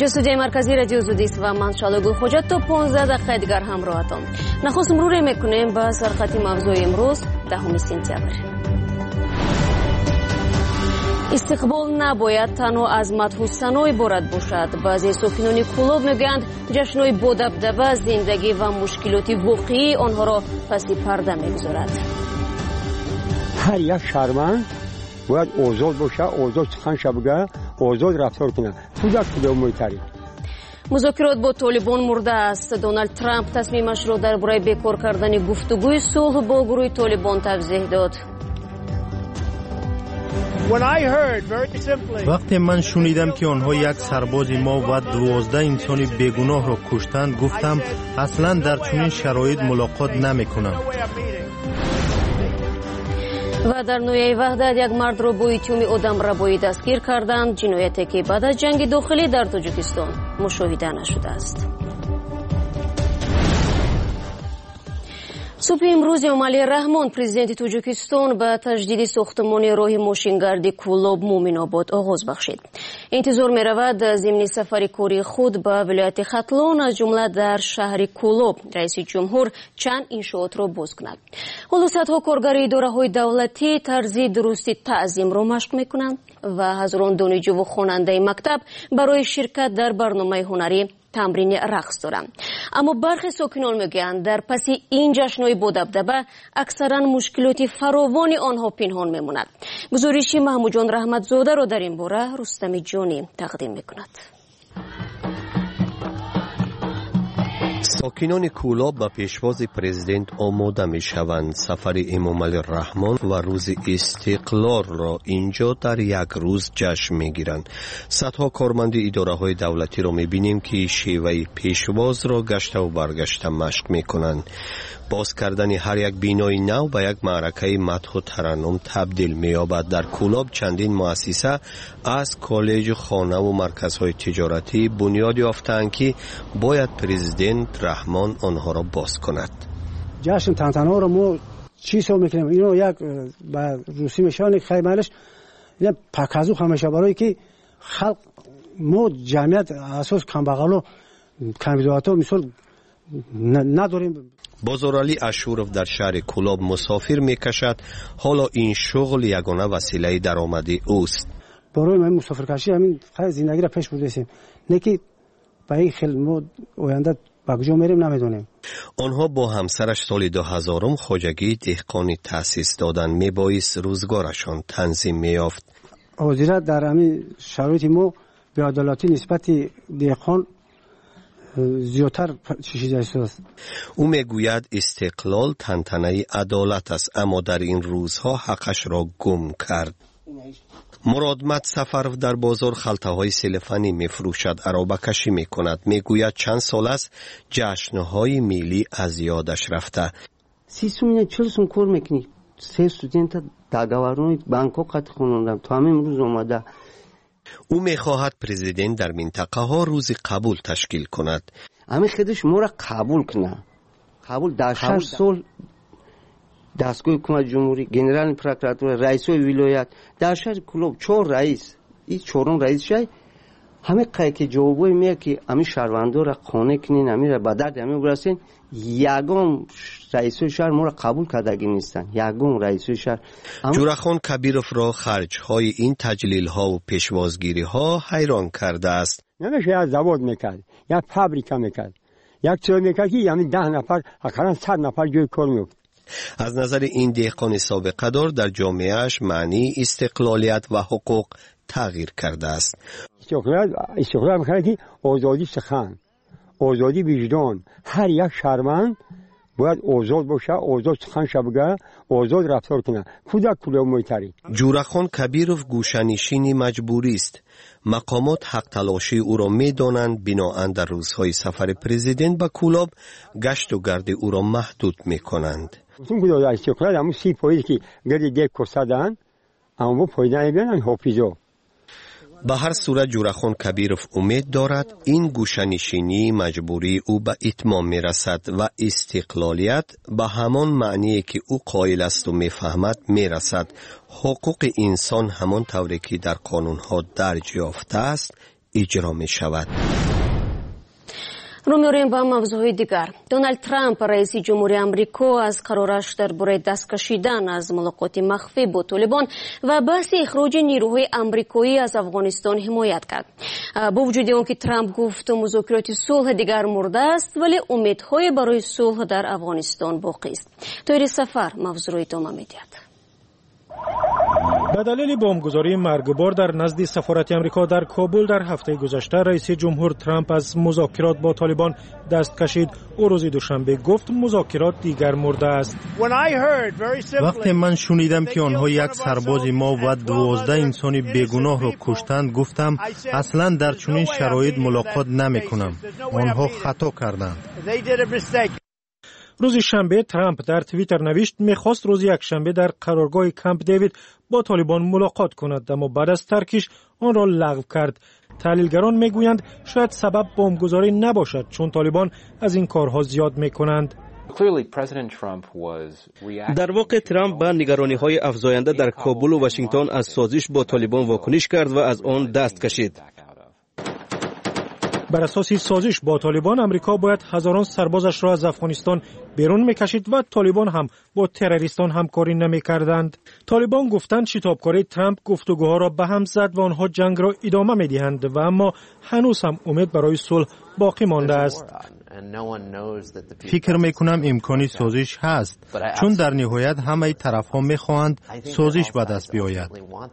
اینجا استودیوی مرکزی رادیو زودی است و من شالو خوجت تا 15 دقیقه دیگر همراهتان. نخست مرور میکنیم با سرخط موضوع امروز 10 سپتامبر. استقبال نباید تنها از مدح و ثنا عبارت باشد. بعضی ساکنان کلوب میگویند جشن‌های با دبدبه زندگی و مشکلات واقعی آنها را پس پرده میگذارد. هر یک شهروند باید آزاد باشه، آزاد سخن بگه، آزاد رفتار کنه. کدام محتری مذاکرات با طالبان مرده است. دونالد ترامپ تصمیمش را درباره بیکار کردن گفتگوی صلح با گروه طالبان توضیح داد. وقتی من شنیدم که آنها یک سرباز ما و 12 انسان بیگناه را کشتند، گفتم اصلا در چنین شرایط ملاقات نمی‌کنم. و در نویای وحدت یک مرد را با اتهام آدمربایی دستگیر کردند. جنایتی که بعد از جنگ داخلی در تاجیکستان مشاهده نشده است. صبح امروز امالی رحمان پرزیدنت تاجیکستان به تجدید ساختمان راه ماشینگردی کولاب مومن آباد آغاز بخشید. انتظار می رود ضمن سفر کاری خود به ولایت ختلان از جمله در شهر کولاب رئیس جمهور چند انشاءات را باز کند. حالا صدها کارگر اداره‌های دولتی طرز درستی تعظیم را مشق می کنند و هزاران دانشجو و خواننده مکتب برای شرکت در برنامه هنری تمرین رقص دارند. اما برخی ساکنان میگویند در پس این جشن‌های با دبدبه اکثرا مشکلات فراوان آنها پنهان میماند. گزارش محمود جان رحمتزاده را در این باره رستم جانی تقدیم میکند. ساکنان کولاب به پیشواز پرزیدنت آماده می شوند. سفر امامعلی رحمان و روز استقلال را اینجا در یک روز جشن می گیرند. صدها کارمند اداره های دولتی را می بینیم که شیوه پیشواز را گشته و برگشته مشق می کنند. باز کردن هر یک بینای نو به یک معرکه مدح و ترنم تبدیل می یابد. در کولاب چندین مؤسسه از کالج، خانه و مرکزهای تجارتی بنیاد یافتند که باید پرزیدنت رحمان آنها را باز کند. جشن تنتنا رو ما چی سو میکنیم؟ اینو یک با روسی میشان خیمالش یک پاکازو همیشه برای که خلق ما جمعیت اساس کمبغالو کمیزاتو مثال نداریم. بازارعلی اشورف در شهر کولاب مسافر میکشد. حالا این شغل یگانه وسیله درآمدی اوست. برای من مسافر کشی همین زندگی را پیش بردیم. نه که به این خیلی ما آینده به کجا میریم نمیدونیم. آنها با همسرش سال 2000 خواجگی دهقانی تأسیس دادن. میبایست روزگارشان تنظیم میافت. حاضرت در همین شرایط ما به عدالتی نسبت دهقان زیادتر چیزی است. او میگوید استقلال تنتنه عدالت است، اما در این روزها حقش را گم کرد. مرادمت سفرف در بازار خلطه‌های سلفنی میفروشد، عرابه کشی میکند. میگوید چند سال است جشن‌های ملی از یادش رفته. 40 سوم کار میکنی. 3 استودنت داگاورونی بانکو قط خوندم تا همین روز اومده. او میخواهد پرزیدنت در منطقه ها روز قبول تشکیل کند. همه خودش ما را قبول کنه. قبول در 6 سال دستگاه حکومت جمهوری، گنرال پروکراتور، رئیس ولایت در شهر کولاب 4 رئیس، این 4 رئیس شای همه قایق جوابای میگه که همین شهروندان را خانه کنین، همین را به درد همین برسین. یگام رئیس شهر ما را قبول کردگی نیستن. یگام رئیس شهر جورخان کبیروف را خرج‌های این تجلیل‌ها و پیشوازگیری‌ها حیران کرده است. نمیشه یک زواد میکرد، یک فابریکا میکرد، یک چیز میکرد که یعنی 10 نفر اقلا 100 نفر جای کار میفت. از نظر این دهقان سابقه دار در جامعهش معنی استقلالیت و حقوق تغییر کرده است. استقلال میکنه که آزادی سخن، آزادی وجدان. هر یک شهروند باید آزاد باشه، آزاد سخن بگه، آزاد رفتار کنه. کدام محتری جورخان کبیروف گوشه‌نشینی مجبوری است. مقامات حق تلاشی او را میدانند. بناهن در روزهای سفر پرزیدنت به کولاب گشت و گرد او را محدود میکنند. اون کدام استقلال همون 30 پاییز که گرد دیگ کستادن اما پاییده نبینن حافظو. به هر صورت جورخان کبیروف امید دارد این گوشه‌نشینی مجبوری او به اتمام میرسد و استقلالیت به همان معنی که او قائل است و میفهمد میرسد. حقوق انسان همان طوری که در قانونها درج یافته است اجرا می شود. رو می‌آوریم با موضوع دیگر. دونالد ترامپ رئیس جمهوری آمریکا از قرارش درباره دست کشیدن از ملاقات مخفی با طالبان و بحث اخراج نیروهای آمریکایی از افغانستان حمایت کرد. با وجود آنکه ترامپ گفت مذاکرات صلح دیگر مرده است، ولی امیدهای برای صلح در افغانستان باقی است. طاهر سفر موضوع را ادامه می‌دهد. به دلیل بمبگذاری مرگبار در نزد سفارت آمریکا در کابل در هفته گذشته، رئیس جمهور ترامپ از مذاکرات با طالبان دست کشید. او روز دوشنبه گفت مذاکرات دیگر مرده است. وقتی من شنیدم که آنها یک سرباز ما و 12 انسان بیگناه را کشتند، گفتم اصلا در چنین شرایط ملاقات نمی کنم. آنها خطا کردند. روز شنبه ترامپ در توییتر نوشت میخواست روز یک شنبه در قرارگاه کمپ دیوید با طالبان ملاقات کند، اما بعد از ترکش آن را لغو کرد. تحلیلگران میگویند شاید سبب بمبگذاری نباشد، چون طالبان از این کارها زیاد میکنند. در واقع ترامپ به نگرانی‌های افزاینده در کابل و واشنگتن از سازش با طالبان واکنش کرد و از آن دست کشید. بر اساس سازش با طالبان، امریکا باید هزاران سربازش را از افغانستان بیرون میکشید و طالبان هم با تروریستان همکاری نمیکردند. طالبان گفتند شتابکاری ترامپ گفتگوها را به هم زد و آنها جنگ را ادامه میدهند و اما هنوز هم امید برای صلح باقی مانده است. فکر میکنم امکانی سازش هست، چون در نهایت همه طرفها میخواهند سازش به دست بیاید.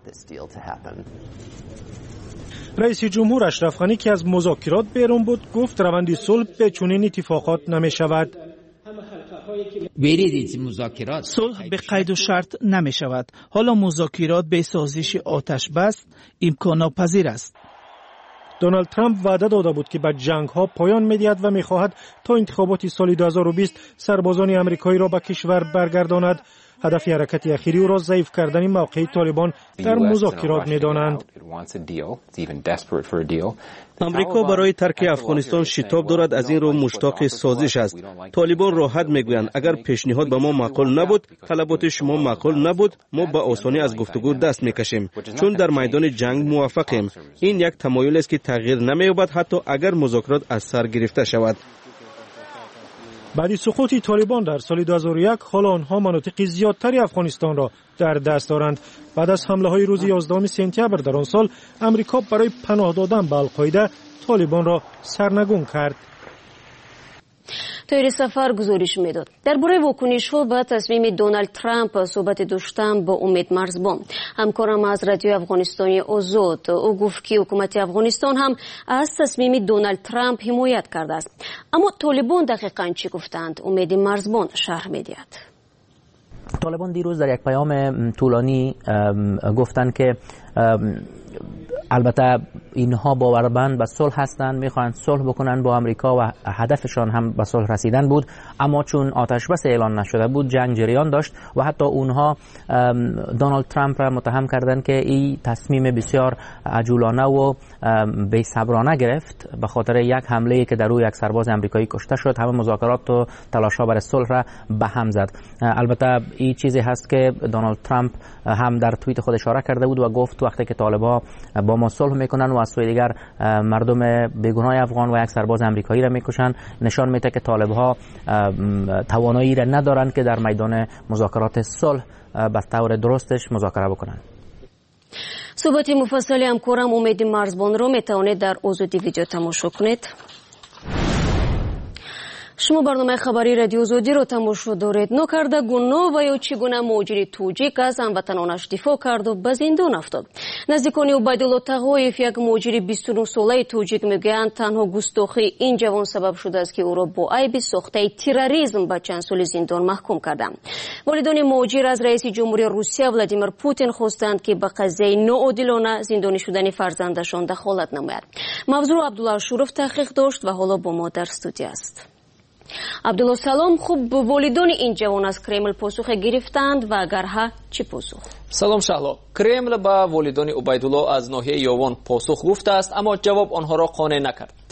رئیس جمهور اشرف غنی که از مذاکرات بیرون بود گفت روند صلح به چنین اتفاقات نمی شود. صلح به قید و شرط نمی شود. حالا مذاکرات به سازش آتش بس امکان ناپذیر است. دونالد ترامپ وعده داده بود که به جنگ ها پایان می‌دهد و می‌خواهد تا انتخابات سال 2020 سربازان آمریکایی را به کشور برگرداند. هدف حرکت اخیری او را ضعیف کردن موقع طالبان در مذاکرات می‌دانند. امریکا برای ترک افغانستان شتاب دارد، از این رو مشتاق سازش است. طالبان راحت میگویند اگر پیشنهاد به ما معقول نبود، طلبات شما معقول نبود، ما به آسانی از گفتگو دست میکشیم، چون در میدان جنگ موفقیم. این یک تمایل است که تغییر نمی‌یابد حتی اگر مذاکرات از سر گرفته شود. بعد از سقوط طالبان در سال 2001 حالا آنها مناطق زیادتری افغانستان را در دست دارند. بعد از حمله‌های روز 11 سپتامبر در آن سال، امریکا برای پناه دادن به القاعده طالبان را سرنگون کرد. طاهر سفر گزارش میداد. درباره واکنش‌ها به تصمیم دونالد ترامپ صحبت داشتم با امید مرزبان، همکارم از رادیو افغانستانی آزاد. او گفت که حکومت افغانستان هم از تصمیم دونالد ترامپ حمایت کرده است. اما طالبان دقیقاً چی گفتند؟ امید مرزبان شرح می‌دهد. طالبان دیروز در یک پیام طولانی گفتند که البته اینها باورمند به صلح هستند، میخواهند صلح بکنند با امریکا و هدفشان هم به صلح رسیدن بود، اما چون آتش بس اعلان نشده بود جنگ جریان داشت و حتی اونها دونالد ترامپ را متهم کردند که این تصمیم بسیار عجولانه و بی‌صبرانه گرفت به خاطر یک حمله که در روی یک سرباز امریکایی کشته شد. همه مذاکرات و تلاش‌ها برای صلح را به هم زد. البته این چیزی هست که دونالد ترامپ هم در توییت خود اشاره کرده بود و گفت وقتی که طالبان با ما صلح میکنن و از سوی دیگر مردم بیگناه افغان و یک سرباز امریکایی را میکشن، نشان میده که طالب‌ها توانایی را ندارند که در میدان مذاکرات صلح به طور درستش مذاکره بکنند. صحبت مفصل همکارم امید مرزبان رو میتوانید در آزادی ویدیو تماشا کنید. شما برنامه خبری رادیو آزادی رو تماشا دارید. نکرده گناه و یا چگونه مهاجر توجیک از هموطنانش دفاع کرد و به زندان افتاد. نزدیکان عبیدالله تقویف، یک مهاجر 29 ساله توجیک، میگویند تنها گستاخی این جوان سبب شده است که او را با عیب ساخته تروریسم به چند سال زندان محکوم کردند. والدان مهاجر از رئیس جمهوری روسیه ولادیمیر پوتین خواستند که به قضیه ناعادلانه زندانی شدن فرزندشان دخالت نماید. موضوع عبدالله شورف تحقیق داشت و حالا با ما در استودیو است. عبدالله سلام. خوب والدان این جوان از کرمل پاسخ گرفتند و اگر ها چی پاسخ؟ سلام شهلا. کرمل به والدان عبیدالله از ناحیه یاوان پاسخ گفته است، اما جواب آنها را قانع نکرد.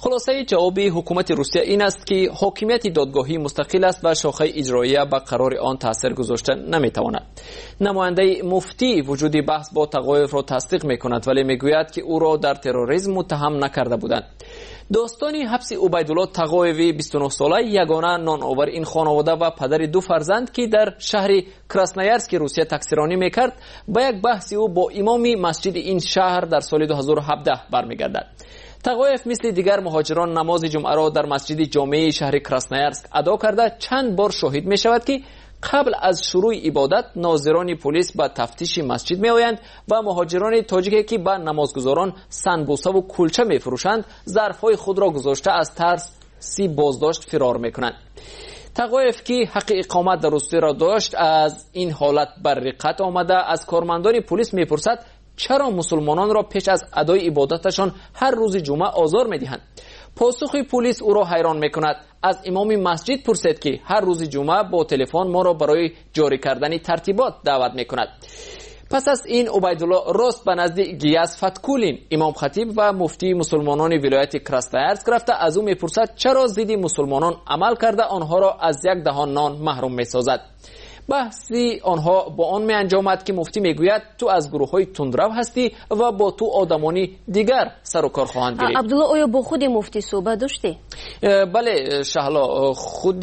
خلاصه جواب حکومت روسیه این است که حاکمیت دادگاهی مستقل است و شاخه اجراییه به قرار آن تاثیر گذاشته نمیتواند. نماینده مفتی وجود بحث با تقایف را تصدیق میکند ولی میگوید که او را در تروریسم متهم نکرده بودند. داستان حبس عبیدالله تقایوی 29 ساله یگانه نانآور این خانواده و پدر 2 فرزند که در شهر کراسنایارسک روسیه تکثیرانی میکرد با یک بحث او با امام مسجد این شهر در سال 2017 برمیگردد. تقایف مثل دیگر مهاجران نماز جمعه را در مسجد جامع شهر کراسنایارسک ادا کرده چند بار شاهد می شود که قبل از شروع عبادت ناظران پلیس به تفتیش مسجد می آیند و مهاجران تاجیکی که به نمازگزاران سنبوسه و کلچه می فروشند ظرفهای خود را گذاشته از ترس بازداشت فرار می کنند. تقایف که حق اقامت در روسیه را داشت از این حالت بر رقت آمده از کارمندان پلیس می پرسد چرا مسلمانان را پیش از ادای عبادتشان هر روز جمعه آزار می دهند. پاسخ پلیس او را حیران می کند. از امام مسجد پرسید که هر روز جمعه با تلفن ما را برای جاری کردن ترتیبات دعوت می کند. پس از این عبیدالله راست به نزد گیاس فتکولین امام خطیب و مفتی مسلمانان ولایت کراسنایارسک رفته از او می پرسد چرا ضد مسلمانان عمل کرده آنها را از یک دهان نان محروم می سازد. بحثی آنها با آن می انجامد که مفتی می گوید تو از گروه های تندرو هستی و با تو آدمانی دیگر سر و کار خواهند گرفت. عبدالله آیا با خود مفتی صحبت داشتی؟ بله شهلا،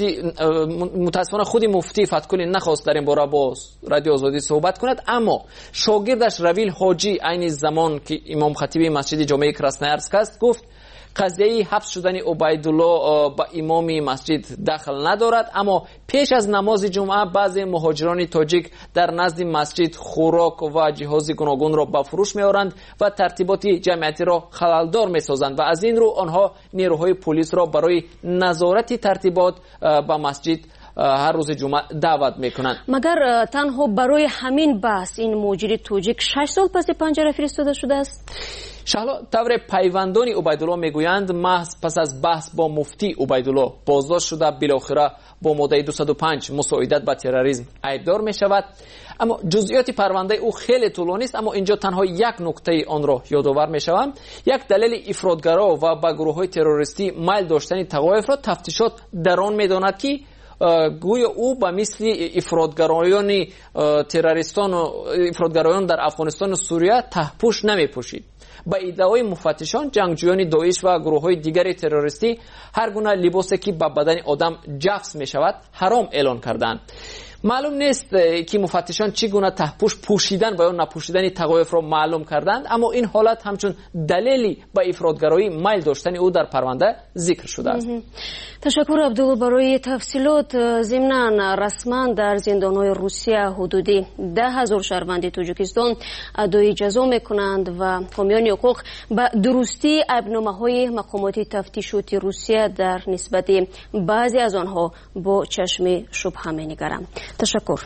متاسفانه خود مفتی فتکولی نخواست در این باره با رادیو آزادی صحبت کند، اما شاگردش رویل حاجی عین زمان که امام خطیب مسجد جامع کراسنایارسک است گفت قضیه حبس شدن عبیدالله با امام مسجد دخل ندارد، اما پیش از نماز جمعه بعضی مهاجران تاجیک در نزد مسجد خوراک و جهاز گوناگون را به فروش می‌آورند و ترتیبات جمعیتی را خللدار می‌سازند و از این رو آنها نیروهای پلیس را برای نظارت ترتیبات به مسجد هر روز جمعه دعوت میکنند. مگر تنها برای همین بحث این مهاجر تاجیک 6 سال پس پنجره فرستاده شده است؟ شهلا، طور پیوندان عبیدالله میگویند محض پس از بحث با مفتی عبیدالله بازداشت شده بالاخره با ماده 205 مساعدت به تروریسم عیبدار می شود. اما جزئیات پرونده او خیلی طولانی است، اما اینجا تنها یک نکته آن را یادآور می شوم. یک دلیل افراطگرا و به گروه های تروریستی میل داشتن تقایف را تفتیشات در آن می داند که گویا او به مثل افراطگرایان تروریستان و افراطگرایان در افغانستان و سوریه تهپوش نمی پوشید. با ادعای مفتشان جنگجویان داعش و گروه های دیگر تروریستی هر گونه لباسی که به بدن آدم جفس می شود حرام اعلان کردند. معلوم نیست که مفتشان چگونه تهپوش پوشیدن و یا نپوشیدن تقایف را معلوم کردند، اما این حالت همچون دلیلی به افراطگرایی میل داشتن او در پرونده ذکر شده است. تشکر عبدالله برای تفصیلات. ضمناً رسما در زندان‌های روسیه حدودی 10,000 شهروند تاجیکستان ادای جزا می‌کنند و حامیان حقوق به درستی عیب‌نامه‌های مقامات تفتیشاتی روسیه در نسبت بعضی از آنها با چشم شبهه می‌نگرند. تشکر.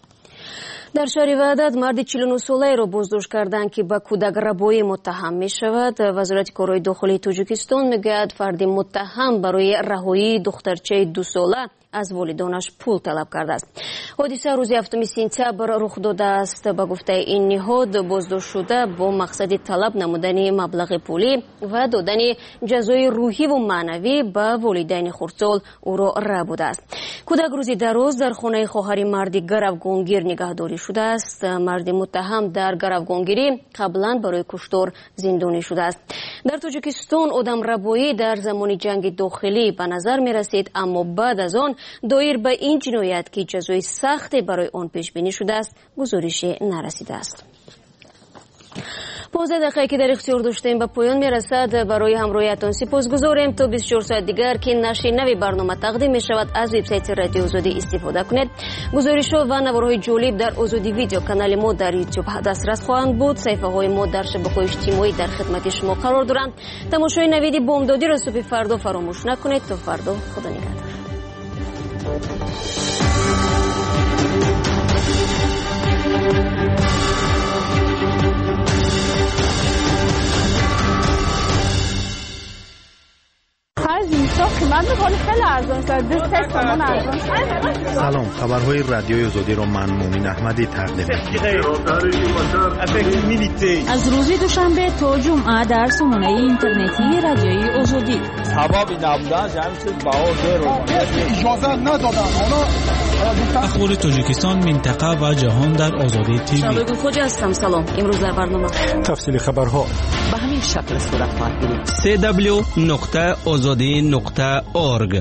در شهر وحدت مرد 49 ساله را بازداشت کردند که به کودک‌ربایی متهم می شود. وزارت کارهای داخلی تاجیکستان میگوید فرد متهم برای رهایی دخترچه 2 ساله از والدانش پول طلب کرده است. حادثه روز 7 سپتامبر رخ داده است. به گفته این نهاد بازداشت شده با مقصد طلب نمودن مبلغ پولی و دادن جزای روحی و معنوی به والدین خردسال او را رها بوده است. کودک روزی دراز در خانه خواهر مرد گروگانگیر نگهداری شده است. مرد متهم در گروگانگیری قبلا برای کشتار زندانی شده است. در تاجیکستان آدم ربایی در زمان جنگ داخلی به نظر می رسید، اما بعد از آن دایر به این جنایت که جزای سخت برای آن پیش بینی شده است گزارش نرسیده است. 15 دقیقه که در اختیار داشتیم به پایان میرسد. برای همراهیتان سپاسگزاریم. تا 24 ساعت دیگر که نشر نوی برنامه تقدیم می شود از وبسایت رادیو آزادی استفاده کنید. گزارش‌ها و نوارهای جالب در آزادی ویدیو کانال ما در یوتیوب دسترس خواهند بود. صفحه های ما در شبکه‌های اجتماعی در خدمت شما قرار دارند. تماشای نوید بامدادی را صبح فردا فراموش نکنید. تا فردا، خدا نگهدار. عزیز قیمت میکنه خیلی ارزان شد. 23 تومان ارزان شد. سلام، خبرهای رادیوی آزادی را من مومن احمدی تقدیم می‌کنم. از روز دوشنبه تا جمعه در سامانه اینترنتی رادیوی آزادی. سبب نبودن جمعیت باور اجازه ندادن. اخبار تاجیکستان، منطقه و جهان در آزادی تیوی. شبگون خوجا هستم. سلام. امروز در برنامه تفصیل خبرها به همین شکل صورت خواهد گرفت. www.azadi.org.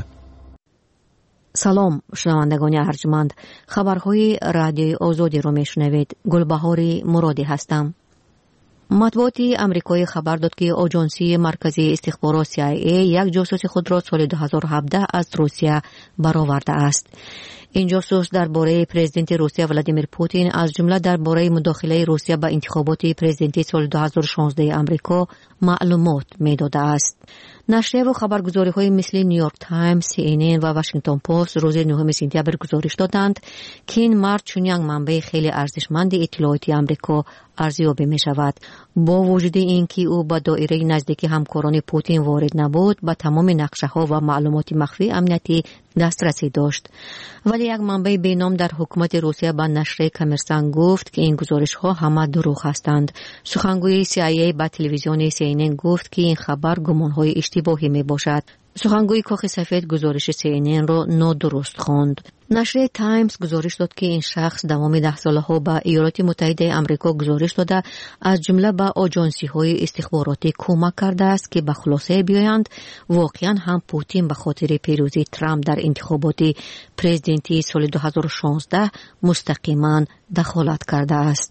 سلام شنوندگان ارجمند، خبرهای رادیوی آزادی رو میشنوید. گلبهار مرادی هستم. مطبوعات امریکایی خبر داد که آژانسی مرکزی استخبارات CIA یک جاسوس خود را سال 2017 از روسیه برآورده است. این جاسوس درباره پرزیدنت روسیه ولادیمیر پوتین از جمله درباره مداخله روسیه به انتخابات پرزیدنتی سال 2016 آمریکا معلومات می‌داده است. نشریه و خبرگزاری‌های مثل نیویورک تایمز، CNN و واشنگتن پست روز 9 سپتامبر گزارش دادند که این مرد چون یک منبع خیلی ارزشمند اطلاعاتی آمریکا ارزیابی می‌شود. با وجود اینکه او به دایره نزدیکی همکاران پوتین وارد نبود، به تمام نقشه‌ها و معلومات مخفی امنیتی دسترسی داشت. ولی یک منبع بینام در حکومت روسیه به نشریه کمرسان گفت که این گزارش‌ها همه دروغ هستند. سخنگوی CIA به تلویزیون CNN گفت که این خبر گمان‌های اشتباهی میباشد. سخنگوی کاخ سفید گزارش CNN را نادرست خواند. نشریه تایمز گزارش داد که این شخص تمام 10 سالها به ایالات متحده آمریکا گزارش داده از جمله به آژانسی‌های استخباراتی کمک کرده است که به خلاصه بیایند واقعا هم پوتین به خاطر پیروزی ترامپ در انتخابات پرزیدنتی سال 2016 مستقیما دخالت کرده است.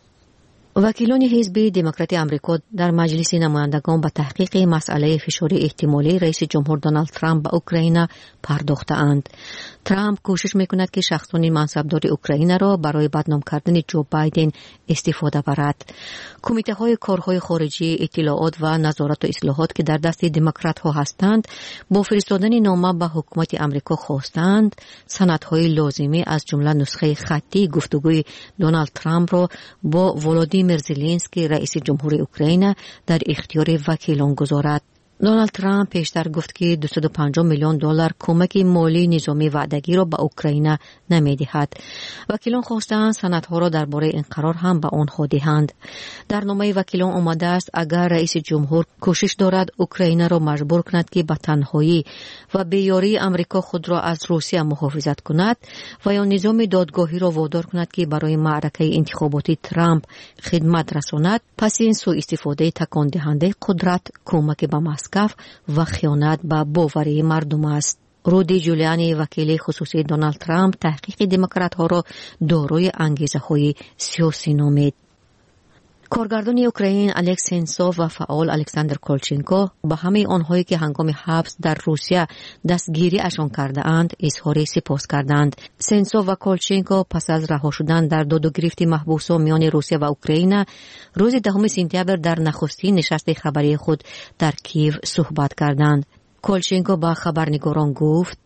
وکیلان حزب دموکرات آمریکا در مجلس نمایندگان به تحقیق مسئله فشار احتمالی رئیس جمهور دونالد ترامپ به اوکراین پرداخته‌اند. ترامپ کوشش می‌کند که شخصان منصبدار اوکراین را برای بدنام کردن جو بایدن استفاده برد. کمیته‌های کارهای خارجی، اطلاعات و نظارت و اصلاحات که در دست دموکرات‌ها هستند، با فرستادن نامه به حکومت آمریکا خواستند سندهای لازمی از جمله نسخه خطی گفتگوی دونالد ترامپ را با ولادیمیر زلنسکی رئیس جمهور اوکراین در اختیار وکیلان گذارد. دونالد ترامپ پیشتر گفت که 250 میلیون دلار کمک مالی نظامی وعدگی را به اوکراین نمی‌دهد. وکیلان خواستند سندها را درباره این قرار هم به آنها دهند. در نامه وکیلان آمده است اگر رئیس جمهور کوشش دارد اوکراین را مجبور کند که به تنهایی و به یاری آمریکا خود را از روسیه محافظت کند و یا نظام دادگاهی را وادار کند که برای معرکه انتخاباتی ترامپ خدمت رساند، پس این سوء استفاده تکان دهنده قدرت، کمک به مسکو و خیانت به باور مردم است. رودی جولیانی وکیل خصوصی دونالد ترامپ تحقیق دموکرات‌ها را دارای انگیزه‌های سیاسی نامید. کارگردان اوکراین الکس سنسوف و فعال الکساندر کولچنکو به همه آنهایی که هنگام حبس در روسیه دستگیری اشان کرده اند اظهار سپاس کردند. سنسوف و کولچنکو پس از رها شدن در داد و گریفت محبوسان میان روسیه و اوکراین روز 10 سپتامبر در نخستین نشست خبری خود در کیف صحبت کردند. کولچنکو با خبرنگاران گفت: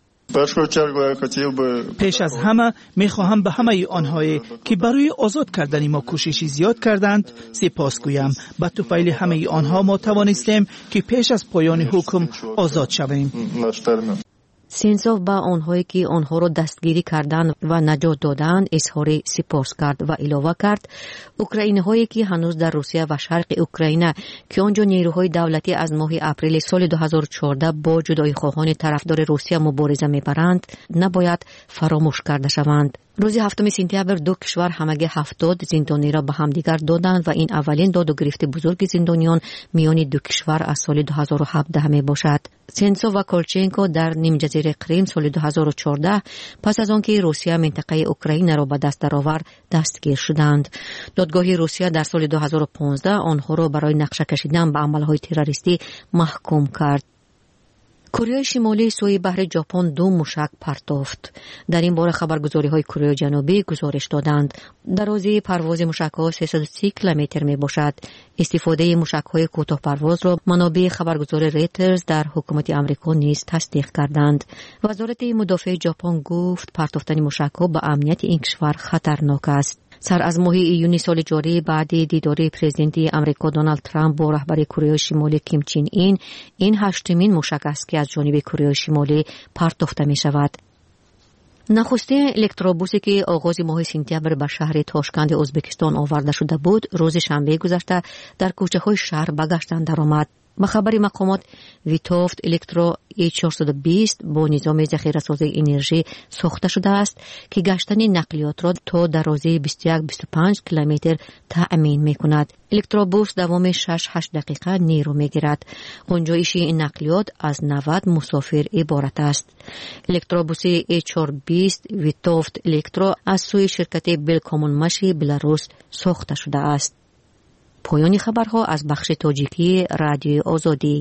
پیش از همه میخواهم به همه آنهایی که برای آزاد کردن ما کوششی زیاد کردند سپاس گویم. به طفیل همه آنها ما توانستیم که پیش از پایان حکم آزاد شویم. سنسوف با آنهایی که آنها را دستگیری کردند و نجات دادند اظهار سپاس کرد و علاوه کرد اوکراینی‌هایی که هنوز در روسیه و شرق اوکراین که آنجا نیروهای دولتی از ماه اپریل سال 2014 با جدایی خواهان طرفدار روسیه مبارزه می‌برند نباید فراموش کرده شوند. روز 7 سپتامبر دو کشور همگی 70 زندانی را به همدیگر دادند و این اولین داد و گریفت بزرگ زندانیان میان دو کشور از سال 2017 می باشد. سنسوف و کولچنکو در نیم جزیره کریم سال 2014 پس از آنکه روسیه منطقه اوکراین را به دست درآورد دستگیر شدند. دادگاه روسیه در سال 2015 آنها را برای نقشه کشیدن به عملهای تروریستی محکوم کرد. کره شمالی سوی بحر ژاپن 2 موشک پرتافت. در این باره خبرگزاری‌های کره جنوبی گزارش دادند درازی پرواز موشک‌ها 330 کیلومتر میباشد. استفاده موشک‌های کوتاه پرواز را منابع خبرگزار ریترز در حکومت آمریکا نیز تصدیق کردند. وزارت مدافع ژاپن گفت پرتافتن موشک‌ها به امنیت این کشور خطرناک است. سر از ماه ایونی سال جاری بعد دیدار پرزیدنت آمریکا دونالد ترامپ با رهبر کره شمالی کیم چین این هشتمین موشک است که از جانب کره شمالی پرتافته می شود. نخستین الکتروبوسی که آغاز ماه سپتامبر به شهر تاشکند ازبکستان آورده شده بود، روز شنبه گذشته در کوچه‌های شهر به گشتن درآمد. به خبر مقامات، ویتوفت الکترو E420 با نظام ذخیره‌سازی انرژی ساخته شده است که گشتن نقلیات را تا درازی 21-25 کیلومتر تأمین می‌کند. الکتروبوس دوام 6-8 دقیقه نیرو می‌گیرد. گنجایش این نقلیات از 90 مسافر عبارت است. الکتروبوس E420 ویتوفت الکترو از سوی شرکت بلکامون مشی بلاروس ساخته شده است. پایان خبرها از بخش تاجیکی رادیوی آزادی.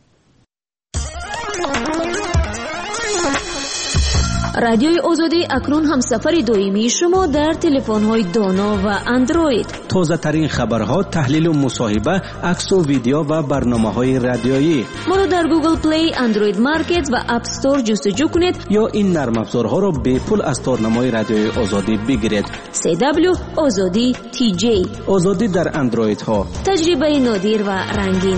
رادیوی آزادی اکنون هم سفر دائمی شما در تلفن‌های دانا و اندروید. تازه ترین خبرها، تحلیل و مصاحبه، عکس و ویدیو و برنامه‌های رادیویی. ما را در گوگل پلی، اندروید مارکت و اپ استور جستجو کنید یا این نرم افزارها را به پول از تارنمای رادیوی آزادی بگیرید. CW آزادی TJ. آزادی در اندروید ها. تجربه نادر و رنگین.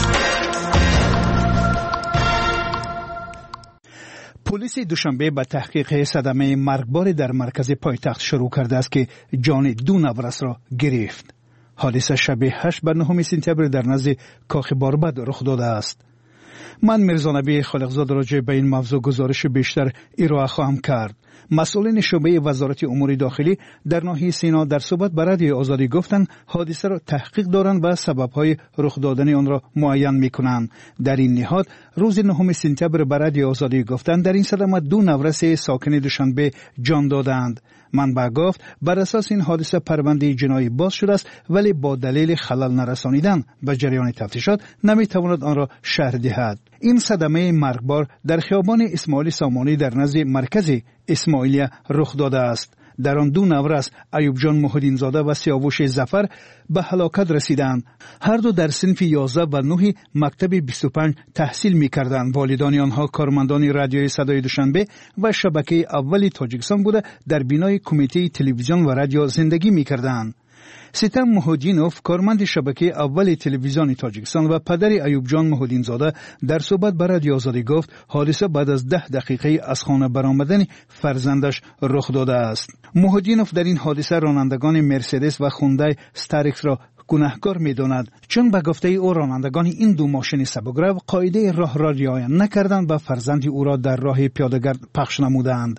پلیس دوشنبه به تحقیق صدمه مرگباری در مرکز پایتخت شروع کرده است که جان 2 نفر را گرفت. حادثه شب 8 به 9 سپتامبر در نزد کاخ باربد رخ داده است. من میرزا نبی خالقزاد راجع به این موضوع گزارش بیشتر ارائه خواهم کرد. مسئولین شعبه وزارت امور داخلی در ناحیه سینا در صحبت با رادیوی آزادی گفتند حادثه را تحقیق دارند و سبب‌های رخ دادن آن را معین می‌کنند. در این نهاد روز 9 سپتامبر به رادیوی آزادی گفتند در این صدمه 2 نفر ساکن دوشنبه جان دادند. منبع گفت بر اساس این حادثه پرونده جنایی باز شده است، ولی با دلیل خلل نرسانیدن به جریان تفتیشات نمی‌تواند آن را شرح دهد. این صدمه مرگبار در خیابان اسماعیل سامانی در نزد مرکز اسماعیلیه رخ داده است. در آن 2 نفر از ایوب جان محمدین زاده و سیاوش ظفر به هلاکت رسیدند. هر دو در صنف 11 و 9 مکتب 25 تحصیل می‌کردند. والدان آنها کارمندان رادیوی صدای دوشنبه و شبکه اول تاجیکستان بوده در بینای کمیته تلویزیون و رادیو زندگی می‌کردند. ستم محمدینوف کارمند شبکه اول تلویزیون تاجیکستان و پدر ایوب جان محمدین زاده در صحبت با رادیو آزادی گفت حادثه بعد از 10 دقیقه از خانه برآمدن فرزندش رخ داده است. محمدینوف در این حادثه رانندگان مرسدس و خوندای استاریکس را گناهکار می‌داند، چون به گفته او رانندگان این 2 ماشین سبک‌رو قاعده راه را رعایت نکردند و فرزند او را در راه پیاده‌گرد پخش نمودند.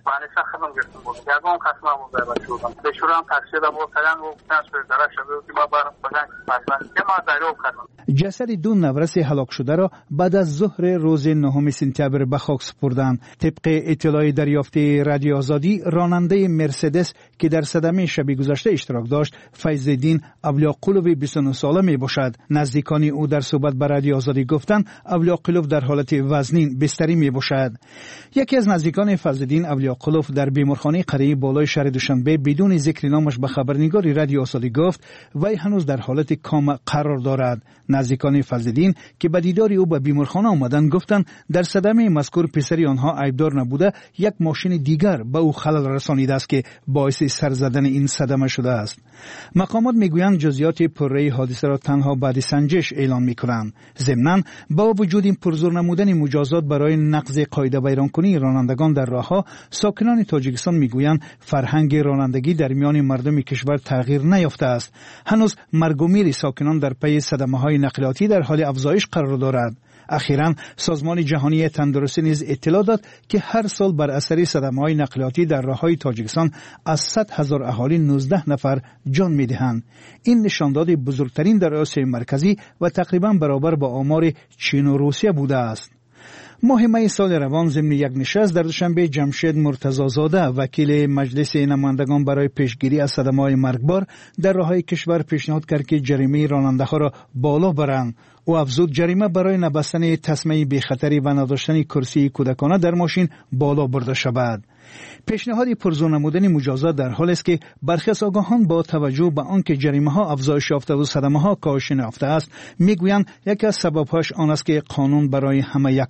جسد 2 نفر هلاک شده را بعد از ظهر روز 9 سپتامبر به خاک سپردند. طبق اطلاع دریافته رادیو آزادی، راننده مرسدس که در صدمه شب گذشته اشتراک داشت فیض‌الدین اولیاقلوی 29 ساله می باشد. نزدیکان او در صحبت با رادیو آزادی گفتند اولیاقلوف در حالت وزنین بستری می باشد. یکی از نزدیکان فیض‌الدین اولیاقلوف در بیمارخانه قریب بالای شهر دوشنبه بدون ذکر نامش به خبرنگار رادیو آزادی گفت وی هنوز در حالت کام قرار دارد. نزدیکان فیض‌الدین که به دیدار او به بیمارخانه آمدند گفتند در صدمه مذکور پسری آنها عیبدار نبوده، یک ماشین دیگر به او خلل رسانیده است که باعث سر زدن این صدمه شده است. مقامات میگویند جزئیات پررأی حادثه را تنها بعد سنجش اعلام میکنند. ضمناً با وجود این پرزور نمودن مجازات برای نقض قاعده ویرانکنی رانندگان در راهها، ساکنان تاجیکستان میگویند فرهنگ رانندگی در میان مردم کشور تغییر نیافته است. هنوز مرگ و میر ساکنان در پی صدمه‌های نقلیاتی در حال افزایش قرار دارد. اخیراً سازمان جهانی تندرستی نیز اطلاع داد که هر سال بر اثر صدمه‌های نقلیاتی در راه‌های تاجیکستان از 100,000 اهالی 19 نفر جان می‌دهند. این نشانداد بزرگترین در آسیای مرکزی و تقریباً برابر با آمار چین و روسیه بوده است. ماه می سال روان ضمن یک نشست در دوشنبه جمشید مرتضی‌زاده وکیل مجلس نمایندگان برای پیشگیری از صدمه‌های مرگبار در راه‌های کشور پیشنهاد کرد که جریمه راننده‌ها را بالا برند. او افزود جریمه برای نبستن تسمه بی‌خطری و نداشتن کرسی کودکانه در ماشین بالا برده شود. پیشنهاد پرزور نمودن مجازات در حال است که برخی از آگاهان با توجه به آنکه جریمه‌ها افزایش یافته و صدمه‌ها کاهش نیافته است میگویند یکی از سبب‌هاش آن است که قانون برای همه یکسان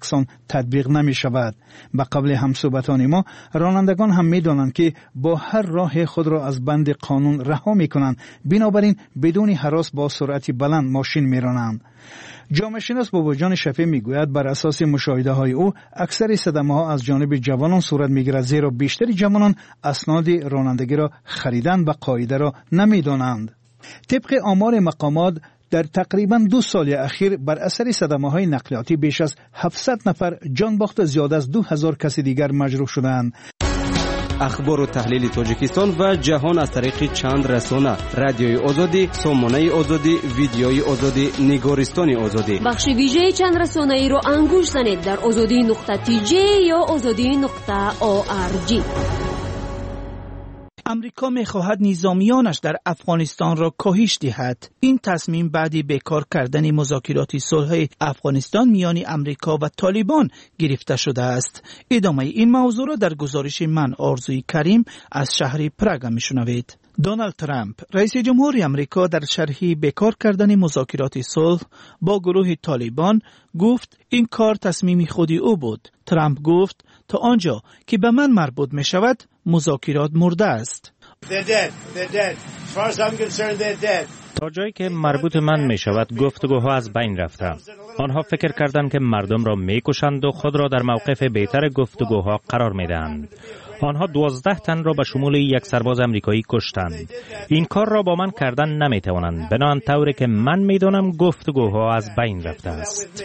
تطبیق نمی شود. به قبل همصحبتان ما رانندگان هم می دانند که با هر راه خود را از بند قانون رها می کنند، بنابراین بدون هراس با سرعت بلند ماشین می رانند. جامعه شناس باباجان شفیع می گوید بر اساس مشاهده های او اکثر صدمه ها از جانب جوانان صورت می گیرد، زیرا بیشتر جوانان اسناد رانندگی را خریدن و قاعده را نمی دانند. طبق آمار مقامات در تقریبا 2 سال اخیر بر اثر صدمه های نقلیاتی بیش از 700 نفر جان باخته، زیاده از 2000 کس دیگر مجروح شدند. اخبار و تحلیل تاجیکستان و جهان از طریق چند رسانه: رادیوی آزادی، سامانه آزادی، ویدیوی آزادی، نگارستان آزادی. بخش ویژه چند رسانه ای رو انگوش زنید در azadi.tj یا azadi.org. امریکا می‌خواهد نظامیانش در افغانستان را کاهش دهد. این تصمیم بعد بیکار کردن مذاکرات صلح افغانستان میان امریکا و طالبان گرفته شده است. ادامه این موضوع را در گزارش من آرزوی کریم از شهر پراگ می‌شنوید. دونالد ترامپ رئیس جمهور امریکا در شرح بیکار کردن مذاکرات صلح با گروه طالبان گفت این کار تصمیم خودی او بود. ترامپ گفت تا آنجا که به من مربوط می شود مذاکرات مرده است. تا جایی که مربوط من می شود گفتگوها از بین رفته. آنها فکر کردند که مردم را می کشند و خود را در موقف بهتر گفتگوها قرار می دهند. آنها 12 تن را به شمول 1 سرباز امریکایی کشتند. این کار را با من کردن نمی توانند. بنابراین طوری که من می دانم گفتگوها از بین رفته است.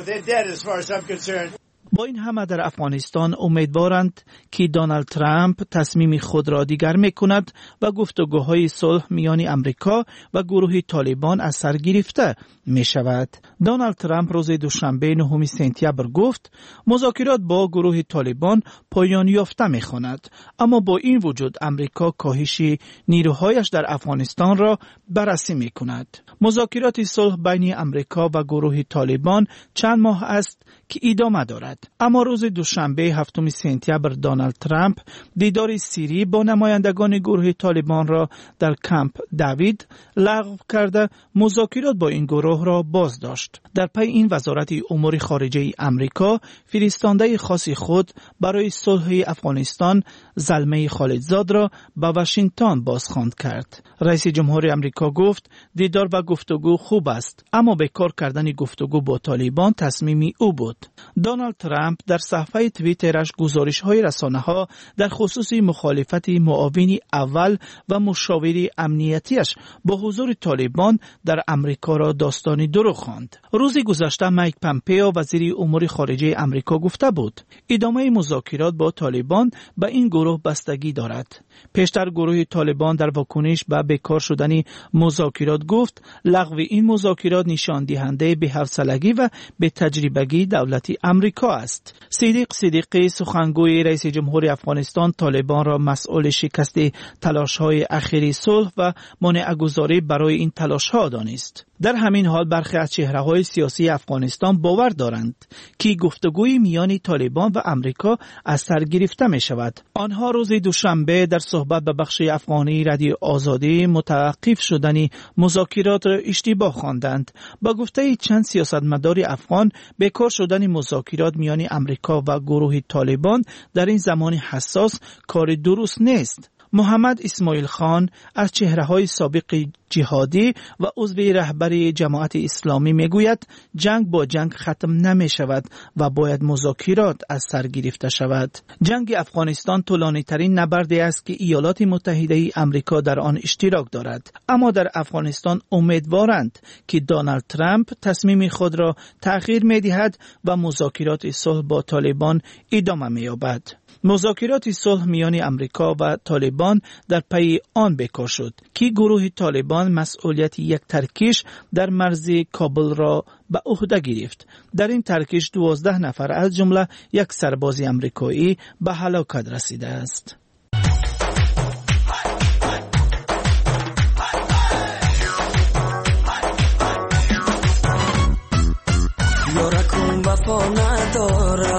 با این همه در افغانستان امیدوارند که دونالد ترامپ تصمیم خود را دیگر میکند و گفتگوهای صلح میان امریکا و گروه طالبان از سر گرفته می شود. دونالد ترامپ روز دوشنبه 9 سپتامبر گفت مذاکرات با گروه طالبان پایان یافته می خواند، اما با این وجود امریکا کاهش نیروهایش در افغانستان را بررسی می کند. مذاکرات صلح بین امریکا و گروه طالبان چند ماه است که ادامه دارد، اما روز دوشنبه 7 سپتامبر دونالد ترامپ دیدار سری با نمایندگان گروه طالبان را در کمپ دیوید لغو کرده مذاکرات با این گروه را باز داشت. در پی این وزارت امور خارجه امریکا فرستنده خاص خود برای صلح افغانستان زلمه خالدزاد را به واشنگتن بازخواند کرد. رئیس جمهور امریکا گفت دیدار و گفتگو خوب است، اما بیکار کردن گفتگو با طالبان تصمیمی او بود. دونالد ترامپ در صفحه توییترش گزارش‌های رسانه‌ها در خصوص مخالفت معاون اول و مشاور امنیتیش با حضور طالبان در امریکا را داستانی دروغ خواند. روز گذشته مایک پامپئو وزیر امور خارجه امریکا گفته بود ادامه مذاکرات با طالبان به این گروه بستگی دارد. پیشتر گروه طالبان در واکنش به بیکار شدن مذاکرات گفت لغو این مذاکرات نشان دهنده به حوصلگی و به تجربگی دولت امریکا است. صدیقی سخنگوی رئیس جمهور افغانستان طالبان را مسئول شکست تلاش‌های اخیری صلح و مانع‌گذاری برای این تلاش‌ها دانست. در همین حال برخی از چهره‌های سیاسی افغانستان باور دارند که گفتگوی میان طالبان و امریکا از سر گرفته می شود. آنها روز دوشنبه در صحبت به بخش افغانی رادیو آزادی متوقف شدن مذاکرات را اشتباه خواندند. با گفته چند سیاستمدار افغان بیکار شدن مذاکرات میان امریکا و گروه طالبان در این زمان حساس کار درست نیست. محمد اسماعیل خان از چهره‌های سابق جهادی و عضو رهبری جماعت اسلامی میگوید جنگ با جنگ ختم نمی شود و باید مذاکرات از سر گرفته شود. جنگ افغانستان طولانی ترین نبردی است که ایالات متحده آمریکا در آن اشتراک دارد، اما در افغانستان امیدوارند که دونالد ترامپ تصمیم خود را تأخیر می دهد و مذاکرات صلح با طالبان ادامه می یابد. مذاکرات صلح میان امریکا و طالبان در پی آن بیکار شد که گروه طالبان مسئولیت یک ترکیش در مرز کابل را به عهده گرفت. در این ترکیش 12 نفر از جمله یک سرباز امریکایی به هلاکت رسیده است. یارکون وفا نداره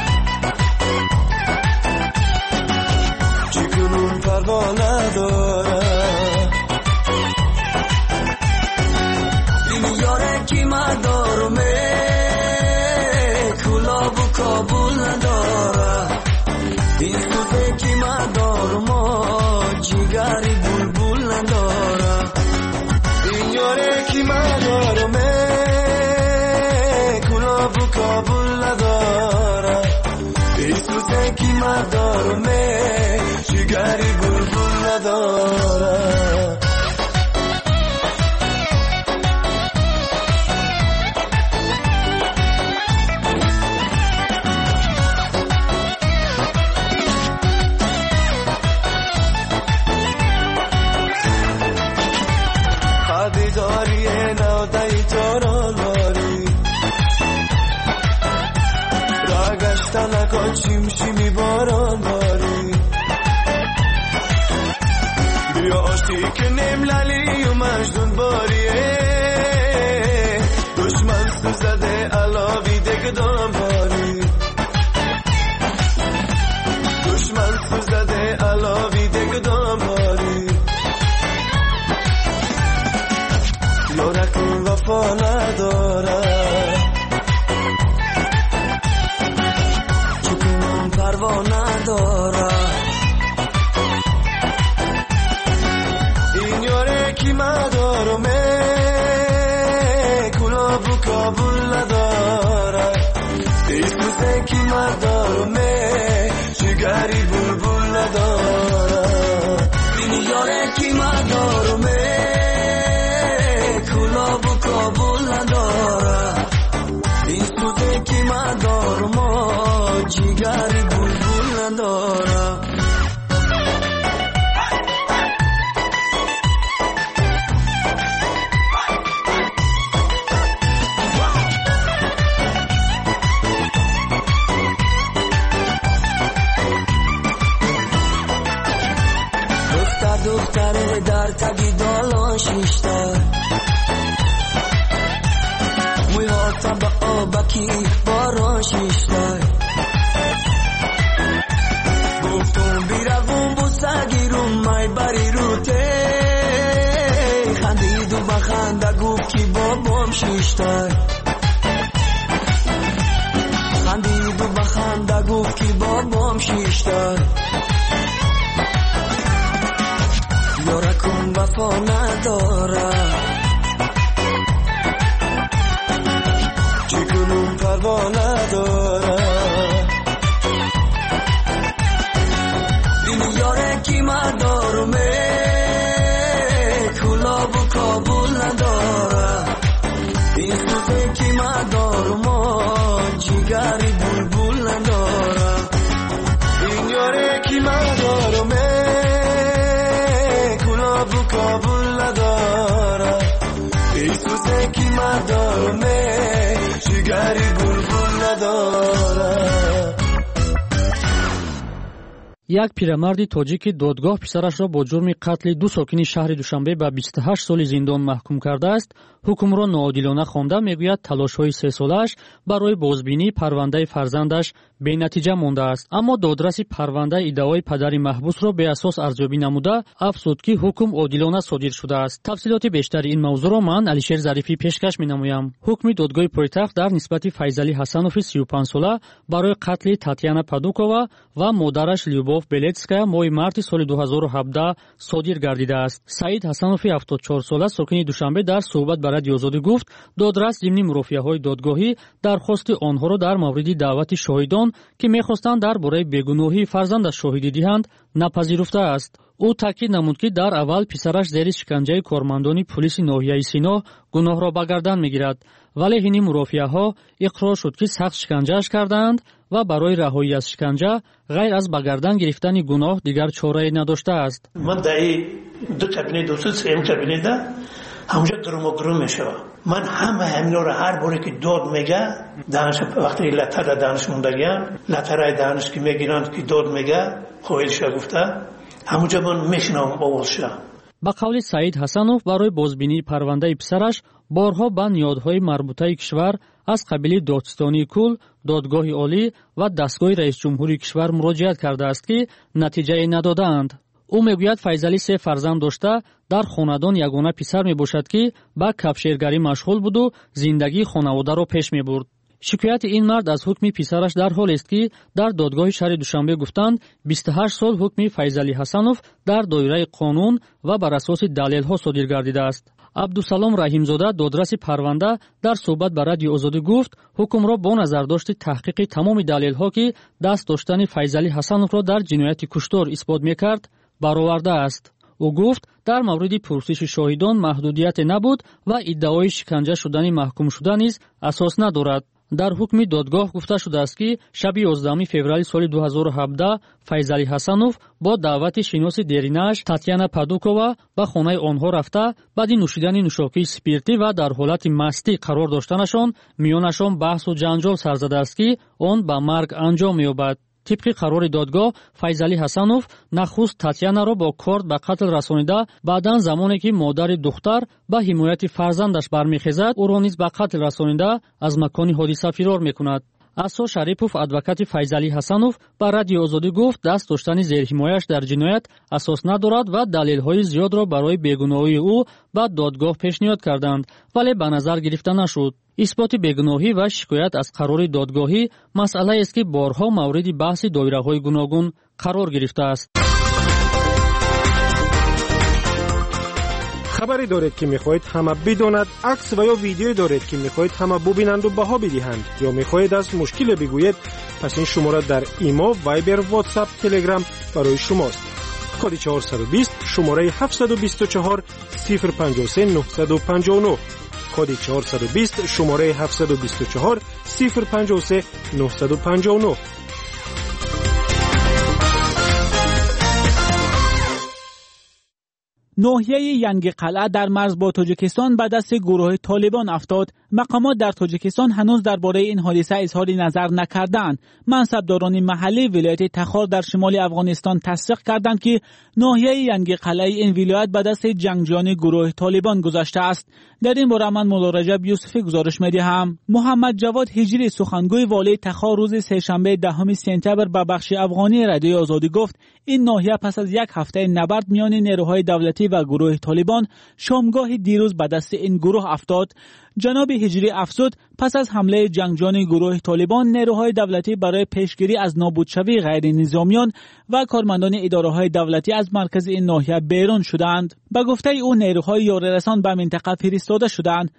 چیکنون پروا نداره این یارکی مدارمه کلا بکا مردارمه جگری بلبل نداره شیمی باران داری بیا آشتی که نملالی و مجنون باریه دشمن سوزده علاوی دگدام باری دشمن سوزده علاوی دگدام باری یارکون وفا نداره پروا نداره این یاره کی مدارمه کلاب و کابل نداره ایسوزه کی مدارمه جگری بلبل نداره این یاره کی مدارمه کلاب و کابل نداره ایسوزه کی مدارمه جگری بلبل نداره دختره در تگی دالان شیشته موی ها طبق آبکی باران شیشته گفتم بیروون بود سگی رو مای بری رو ته خندید و بخنده گفت کی بابام شیشته خندید و بخنده گفت کی بابام شیشته یارکون وفا نداره چیکنون پروا نداره این یاره کی مردارمه کلاب و کابل نداره این سوزه کی مردارمه جگری بلبل نداره این یاره کی مردارمه کابل نداره ایسوزه کی مردارمه جگری بلبل نداره یک پیرمردی تاجیکی دادگاه پسرش را با جرم قتل دو ساکن شهر دوشنبه به 28 سال زندان محکوم کرده است. حکم را ناعادلانه خوانده میگوید تلاش‌های 3 سالش برای بازبینی پرونده فرزندش بی نتیجه مانده است. اما دادرس پرونده ادعای پدر محبوس را به اساس ارزیابی نموده افزود که حکم عادلانه صادر شده است. تفصیلات بیشتر این موضوع را من علیشیر ظریفی پیشکش می‌نمایم. حکم دادگاه پایتخت در نسبت فیضعلی حسنوف 35 ساله برای قتل تاتیانا پادوکова و مادرش لیوبوف بلتسکایا ماه مارت سال 2017 صادر گردیده است. سعید حسنوف 74 ساله ساکن دوشنبه در صحبت با رادیو آزادی گفت دادرس ضمن مرافعه‌های دادگاهی درخواست آنها را در مورد دعوت شاهدان که می‌خواستند درباره بیگناهی فرزندش شاهدی دهند نپذیرفته است. او تاکید نمود که در اول پسرش زیر شکنجه کارمندان پلیس ناحیه سینا گناه را به گردن می‌گیرد، ولی این مرافعه‌ها اقرار شد که سخت شکنجه‌اش کردند و برای رهایی از شکنجه غیر از به گردن گرفتن گناه دیگر چاره‌ای نداشته است. من در دو کابینه سیم کابینه ده همونجا درم میشه. من همینا رو هر باری که داد میگه دانش وقتی لتر دانش موندگیان لترای دانش که میگیرن که داد میگه خویلش گفته همونجا من میشنم آوازش. با قول سعید حسنوف برای بازبینی پرونده پسرش بارها به نیازهای مربوطه کشور از قبیل دادستانی کل، دادگاه عالی و دستگاه رئیس جمهوری کشور مراجعت کرده است که نتیجه ندادند. او میگوید فیضعلی 3 فرزند داشته در خاندان یگانه پسر میباشد که به کفشیرگری مشغول بود و زندگی خانواده را پیش میبرد. شکایت این مرد از حکم پسرش در حال است که در دادگاه شهر دوشنبه گفتند 28 سال حکم فیضعلی حسنوف در دایره قانون و بر اساس دلیل‌ها صادر گردیده است. عبدالسلام رحیمزاده دادرس پرونده در صحبت با رادیو آزادی گفت حکم را با نظرداشت تحقیق تمام دلیل‌ها که دست داشتن فیضعلی حسنوف را در جنایت کشتار اثبات می‌کرد برآورده است. او گفت در مورد پرسش شاهدان محدودیت نبود و ادعای شکنجه شدن محکوم شده نیز اساس ندارد. در حکم دادگاه گفته شده است که شب 11 فوریه سال 2017 فیضعلی حسنوف با دعوت شناس دیرینه‌اش تاتیانا پادوکова به خانه آنها رفته بعد نوشیدن نوشاکی سپیرتی و در حالت مستی قرار داشتنشان میانشان بحث و جنجال سر زده است که آن به مرگ انجام می‌یابد. طبق قرار دادگاه فیضعلی حسنوف نخست تاتیانا را با کارد به قتل رسانیده، بعداً زمانی که مادر دختر به حمایت فرزندش برمیخیزد او را نیز به قتل رسانیده از مکان حادثه فرار میکند. اسا شریپوف ادوکات فیضعلی حسنوف به رادیو آزادی گفت دست داشتن زیرحمایه‌اش در جنایت اساس ندارد و دلیل‌های زیاد را برای بیگناهی او به دادگاه پیشنهاد کردند ولی به نظر گرفته نشد. اثبات بیگناهی و شکایت از قرار دادگاهی مسئله است که بارها مورد بحث دایره‌های گوناگون قرار گرفته است. خبری دارید که میخواهید همه بداند، عکس و یا ویدیویی دارید که میخواهید همه ببینند و بها بدهند یا میخواهید از مشکل بگویید، پس این شماره در ایما، وایبر، واتساپ، تلگرام برای شماست. کد 420 شماره 724 053 959 کد 420 شماره 724 053 959. ناحیه ینگی قلعه در مرز با تاجیکستان به دست گروه طالبان افتاد. مقامات در تاجیکستان هنوز درباره این حادثه اظهار نظر نکردند. منصبداران محلی ولایت تخار در شمال افغانستان تصدیق کردند که ناحیه ینگی قلعه این ولایت به دست جنگجویان گروه طالبان گذشته است. در این باره من مولا رجب یوسفی گزارش می‌دهم. محمد جواد هجری سخنگوی والی تخار روز سه‌شنبه 10 سپتامبر به بخش افغانی رادیو آزادی گفت این ناحیه پس از یک هفته نبرد میان نیروهای دولتی و گروه طالبان شامگاه دیروز به دست این گروه افتاد. جناب هجری افزود پس از حمله جنگجویان گروه طالبان نیروهای دولتی برای پیشگیری از نابودشوی غیر نظامیان و کارمندان اداره‌های دولتی از مرکز این ناحیه بیرون شدند. به گفته او نیروهای یاری‌رسان به منطقه فرستاده شدند.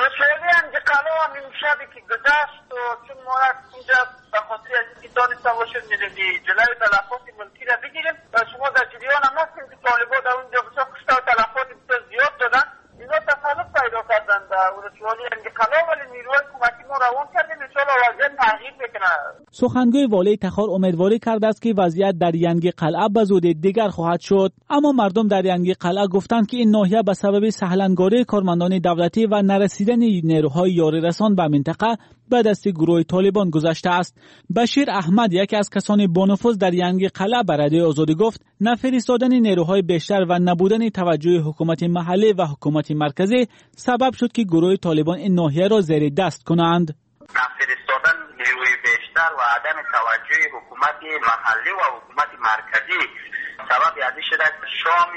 چون ما اینجا به خاطر اینکه دانسته باشید می‌دونی جلوی تلفات ملکی را بگیریم و شما در جریان هم هستیم که طالبان در اونجا بسیار کشته و تلفات بسیار زیاد دادن. اینا تسلط پیدا کردن در ولسوالی انگقلا ولی نیروهای حکومتی ما روان کردیم انشاءالله وضعیت تغییر میکنه. سخنگوی والی تخار امیدواری کرده است که وضعیت در ینگی قلعه به زودی دیگر خواهد شد. اما مردم در ینگی قلعه گفتند که این ناحیه به سبب سهلنگاری کارمندان دولتی و نرسیدن نیروهای یاری‌رسان به منطقه به دست گروه طالبان گذشته است. بشیر احمد یکی از کسان بانفوذ در ینگی قلعه به رادیو آزادی گفت نفرستادن نیروهای بیشتر و نبودن توجه حکومت محلی و حکومت مرکزی سبب شد که گروه طالبان این ناحیه را زیر دست کنند. نفرستادن نیروی بیشتر و عدم توجه حکومت محلی و حکومت مرکزی سبب یادی شده شام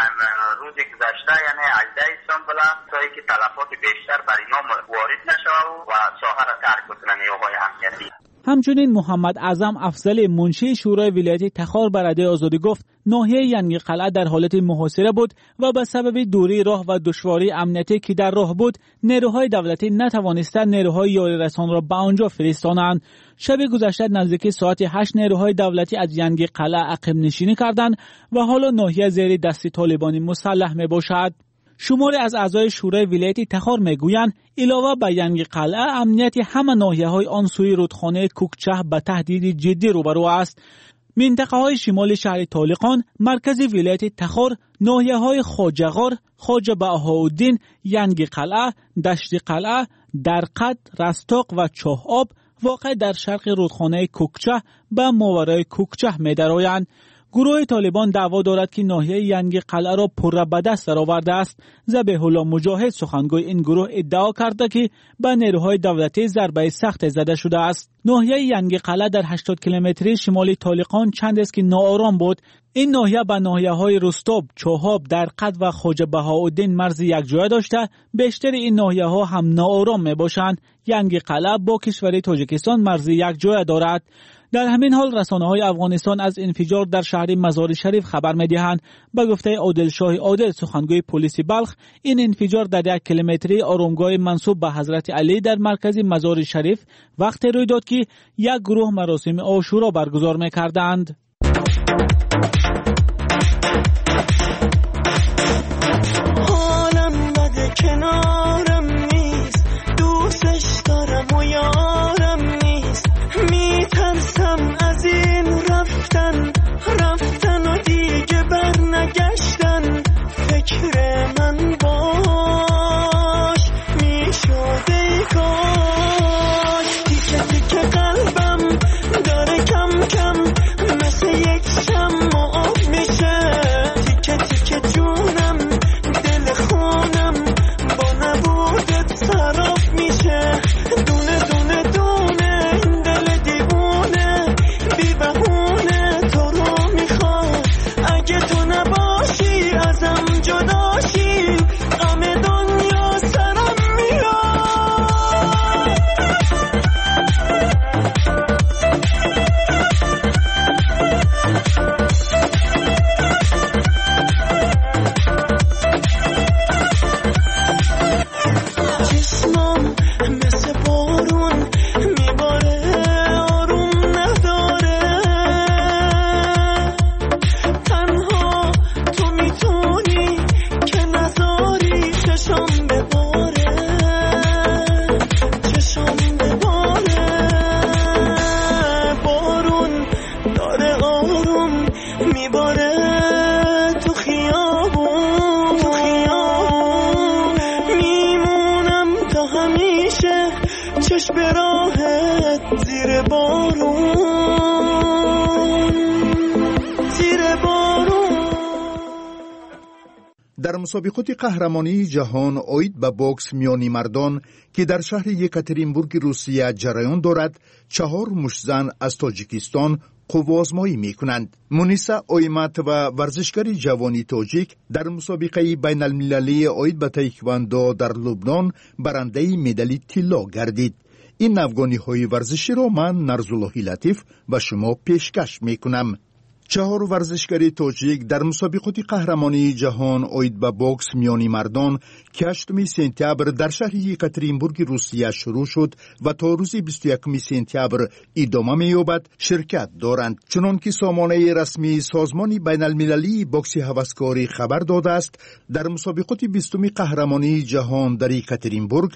روز گذشته یعنی 18 سپتامبر تا اینکه تلفات بیشتر بر اینا وارد نشود و ساحه را ترک کنند نیروهای امنیتی. همچنین محمد اعظم افضل منشی شورای ولایت تخار به رادیو آزادی گفت ناحیه ینگی قلعه در حالت محاصره بود و به سبب دوری راه و دشواری امنیتی که در راه بود نیروهای دولتی نتوانستند نیروهای یاری‌رسان را به آنجا فرستانند. شب گذشته نزدیک ساعت 8 نیروهای دولتی از ینگی قلعه عقب نشینی کردند و حالا ناحیه زیر دست طالبان مسلح می باشد. شماری از اعضای شورای ولایت تخار میگویند علاوه بر ینگی قلعه امنیت همه ناحیه‌های آن سوی رودخانه کوکچه به تهدید جدی روبرو است. منطقه‌های شمال شهر طالقان، مرکز ولایت تخار، ناحیه‌های خواجه‌غار، خواجه بهاءالدین، ینگی قلعه، دشت قلعه، درقد، رستاق و چاه آب واقع در شرق رودخانه کوکچه به ماورای کوکچه می‌درآیند. گروه طالبان دعوا دارد که ناحیه ینگی قلعه را پر به دست درآورده است. ذبیح الله مجاهد سخنگوی این گروه ادعا کرده که به نیروهای دولتی ضربه سخت زده شده است. ناحیه ینگی قلعه در 80 کیلومتری شمالی طالقان چند است که ناآرام بود. این ناحیه به ناحیه‌های رستاب، چوهاب، درقد و خواجه بهاءالدین مرز یکجا داشته، بیشتر این ناحیه‌ها هم ناآرام میباشند. ینگی قلعه با کشور تاجیکستان مرز یکجا دارد. در همین حال رسانه‌های افغانستان از انفجار در شهر مزار شریف خبر می‌دهند. به گفته عادلشاه عادل سخنگوی پلیس بلخ، این انفجار در 1 کیلومتری آرامگاه منسوب به حضرت علی در مرکز مزار شریف وقتی روی داد که یک گروه مراسم عاشورا برگزار می‌کردند. حالم بده کنارم نیست، دوستش دارم و یارم نیست، میترسم از این رفتن و دیگه بر نگشتن، فکر من باش میشده ای کاش، تیکه تیکه قلبم داره کم کم مثل یک شمع آب میشه، تیکه تیکه جونم دل خونم با نبودت سراب میشه، دونه دونه دونه این دل دیوونه بی بهونه تو رو میخواد، اگه تو نباشی ازم جداشی غم دنیا سرم میاد. جسمم مثل بارون میباره آروم نداره، تنها تو میتونی که نذاری چشم بباره، چشم بباره، بارون داره آروم میباره تو خیابون، میمونم تا همیشه چشم به راهت زیر بارون، زیر بارون. در مسابقات قهرمانی جهان اوید به بوکس میانی مردان که در شهر یکاترینبورگ روسیه جریان دارد، 4 مشتزن از تاجیکستان قوازمایی می کنند. مونیسا اویمت و ورزشکاری جوانی تاجیک در مسابقه بین المللی اوید به تایکواندو در لبنان برنده مدال طلا گردید. این افغانی های ورزشی را من نرزاللهی لطیف و شما پیشکش می کنم. 4 ورزشکاری تاجیک در مسابقات قهرمانی جهان اوید به بوکس میانی مردان که 8 سپتامبر در شهر یکاترینبورگ روسیه شروع شد و تا روز 21 سپتامبر ادامه می‌یابد شرکت دارند. چنانکه سامانه رسمی سازمان بین المللی بوکس هوسکاری خبر داده است، در مسابقات 20 قهرمانی جهان در یکاترینبورگ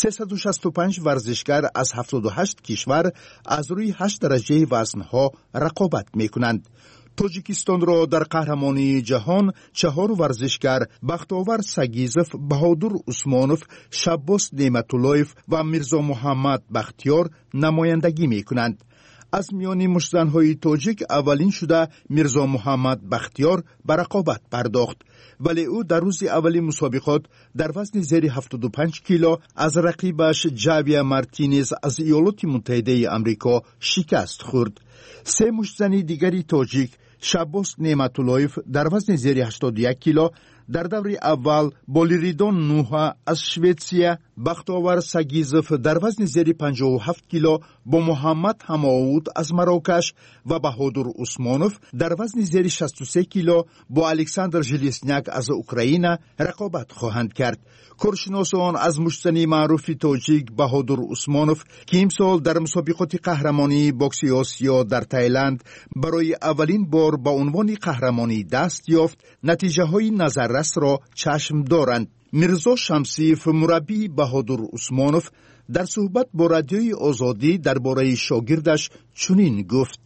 365 ورزشکار از 78 کشور از روی 8 درجه وزنها رقابت می‌کنند. تاجیکستان را در قهرمانی جهان 4 ورزشکار بختاور سگیزف، بهادر عثمانوف، شباس نعمتاللهیف و میرزا محمد بختیار نمایندگی می کنند. از میان مشتزن‌های تاجیک اولین شده میرزا محمد بختیار به رقابت پرداخت، ولی او در روز اولی مسابقات در وزن زیر 75 کیلو از رقیبش جاویا مارتینز از ایالات متحده آمریکا شکست خورد. 3 مشتزن دیگری تاجیک، شباس نعمتاللهیف در وزن زیر 81 کیلو، در دور اول بولیریدون نوها از شویتسیا، بختاور سگیزف در وزن زیر 57 کیلو با محمد هماود از مراکش و بهادر عثمانوف در وزن زیر 63 کیلو با الکساندر ژلیسنیاک از اوکراین رقابت خواهند کرد. کارشناسان از مشتزن معروف تاجیک بهادر عثمانوف که امسال در مسابقات قهرمانی بوکس آسیا در تایلند برای اولین بار با عنوان قهرمانی دست یافت، نتیجه های نظررس را چشم دارند. میرزا شمسیف مربی بهادر عثمانوف در صحبت با رادیوی آزادی درباره شاگردش چنین گفت: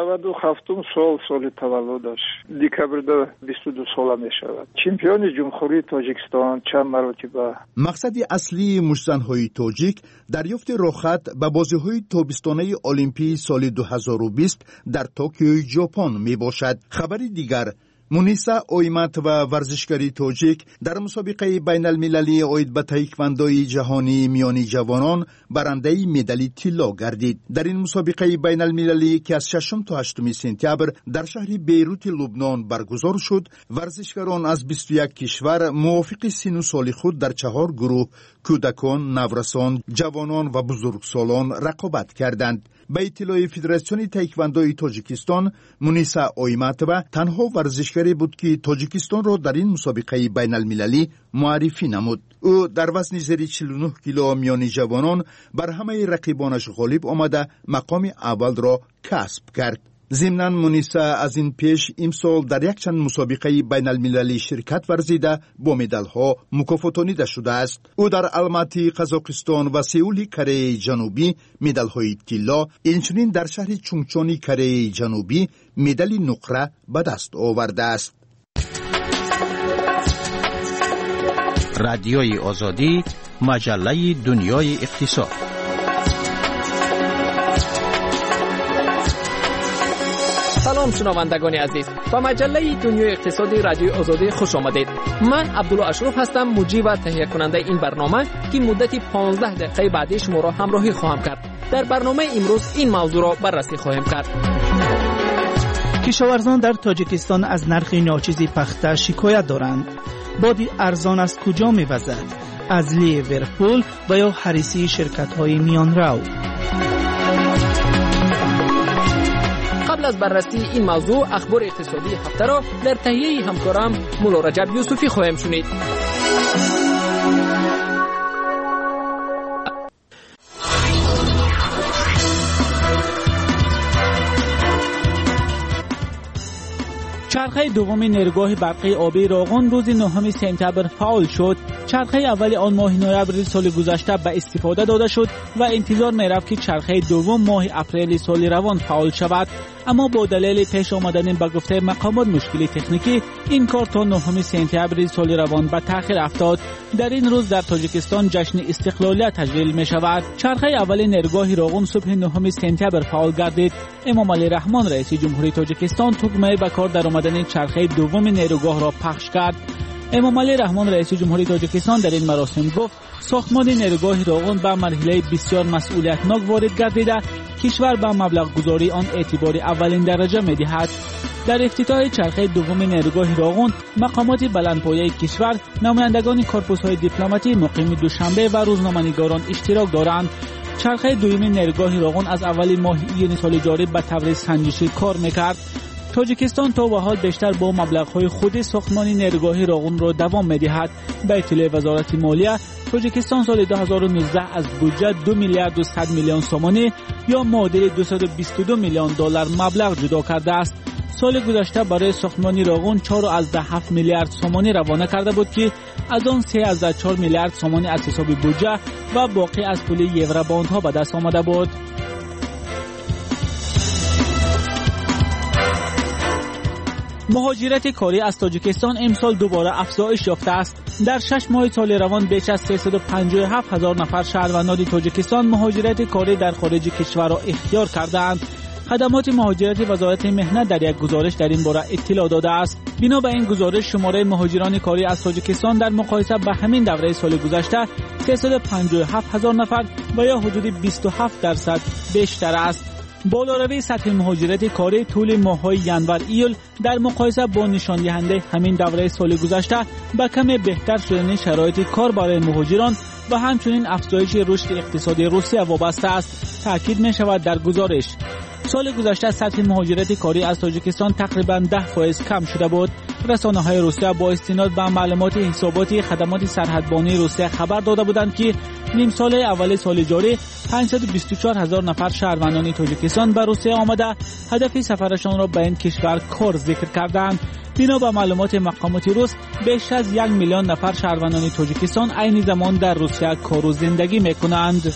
97 سال تولدش دکبر 22 ساله می شود. چمپیون جمهوری تاجیکستان چند مرتبه. مقصد اصلی مشتزن‌های تاجیک دریافت رخصت به بازی‌های تابستانه المپی سال 2020 در توکیو ژاپن می باشد. خبر دیگر، مونیسا اویمت و ورزشکاری تاجیک در مسابقه بین المللی اوید به تایکواندوی جهانی میانی جوانان برنده مدال طلا گردید. در این مسابقه بین المللی که از 6 تا 8 سپتامبر در شهر بیروت لبنان برگزار شد، ورزشکاران از 21 کشور موافق سن و سال خود در 4 گروه کودکان، نورسان، جوانان و بزرگسالان رقابت کردند. به اطلاع فدراسیون تایکواندوی تاجیکستان، مونیسا اویماتووا تنها ورزشکاری بود که تاجیکستان را در این مسابقه بین المللی معرفی نمود. او در وزن زیر 49 کیلو میان جوانان بر همه رقیبانش غالب آمده مقام اول را کسب کرد. ضمناً مونیسا از این پیش امسال در یک چند مسابقه بین المللی شرکت ورزیده با مدال ها مکافاتانیده شده است. او در الماتی قزاقستان و سئول کره جنوبی مدال های طلا، اینچنین در شهر چونگچونی کره جنوبی مدال نقره به دست آورده است. رادیوی آزادی، مجله دنیای اقتصاد. سلام شنوندگان عزیز، به مجله دنیای اقتصادی رادیوی آزادی خوش آمدید. من عبدالله اشرف هستم، مجری و تهیه کننده این برنامه که مدت 15 دقیقه بعدی شما را همراهی خواهم کرد. در برنامه امروز این موضوع را بررسی خواهیم کرد. کشاورزان در تاجیکستان از نرخ ناچیز پخته شکایت دارند. بادی ارزان از کجا می‌وزد؟ از لیورپول و یا حریصی شرکت‌های میانرو؟ قبل از بررسی این موضوع اخبار اقتصادی هفته را در تهیه همکارم مولا رجب یوسفی خواهیم شنید. چرخه دوم نیروگاه برقی آبی راغون روز 9 سپتامبر فعال شد. چرخه اول آن ماه نوامبر سال گذشته به استفاده داده شد و انتظار می‌رفت که چرخه دوم ماه اپریل سال روان فعال شود، اما با دلیل پیش آمدن به گفته مقامات مشکل تکنیکی این کار تا 9 سپتامبر سال روان به تأخیر افتاد. در این روز در تاجیکستان جشن استقلالیت تجلیل می شود. چرخه اول نیروگاه راغون صبح 9 سپتامبر فعال گردید. امام علی رحمان رئیس جمهوری تاجیکستان تکمه به کار در آمدن چرخه دوم نیروگاه را پخش کرد. امام علی رحمان رئیس جمهوری تاجیکستان در این مراسم گفت ساختمان نیروگاه راغون به مرحله بسیار مسئولیتناک وارد گردیده، کشور به مبلغ گذاری آن اعتبار اولین درجه می دهد. در افتتاح چرخه دوم نیروگاه راغون مقامات بلندپایه کشور، نمایندگان کورپوس‌های دیپلماتی مقیم دوشنبه و روزنامه‌نگاران اشتراک دارند. چرخه دوم نیروگاه راغون از اول ماه ایون سال جاری به طور سنجشی کار می‌کرد. تاجیکستان تا به حال بیشتر با مبلغ‌های خود ساختمان نیروگاه راغون را دوام می‌دهد. به اطلاع وزارت مالیه، تاجیکستان سال 2019 از بودجه 2 میلیارد و 100 میلیون سومانی یا معادل 222 میلیون دلار مبلغ جدا کرده است. سال گذشته برای ساختمان راغون 4.7 میلیارد سومانی روانه کرده بود که از آن 3.4 میلیارد سومانی از حساب بودجه و باقی از پول یوروباندها به دست آمده بود. مهاجرت کاری از تاجیکستان امسال دوباره افزایش یافته است. در 6 ماه سال روان بیش از 357,000 نفر شهروندان تاجیکستان مهاجرت کاری در خارج کشور را اختیار کردند. خدمات مهاجرت وزارت مهنت در یک گزارش در این باره اطلاع داده است. بنا به این گزارش شماره مهاجران کاری از تاجیکستان در مقایسه با همین دوره سال گذشته 357,000 نفر و یا حدود 27% بیشتر است. بالاروی سطح مهاجرت کاری طول ماه‌های ینور ایول در مقایسه با نشان دهنده همین دوره سال گذشته به کم بهتر شدن شرایط کار برای مهاجران و همچنین افزایش رشد اقتصادی روسیه وابسته است تاکید می شود در گزارش. سال گذشته سطح مهاجرت کاری از تاجیکستان تقریباً 10% کم شده بود. رسانه‌های روسیه با استناد به معلومات حسابات خدمات سرحدبانی روسیه خبر داده بودند که نیم سال اول سال جاری 524,000 نفر شهروندان تاجیکستان به روسیه آمده هدف سفرشان را به این کشور کار ذکر کردند. بنا به معلومات مقامات روس بیش از 1 میلیون نفر شهروندان تاجیکستان عین زمان در روسیه کار و زندگی می‌کنند.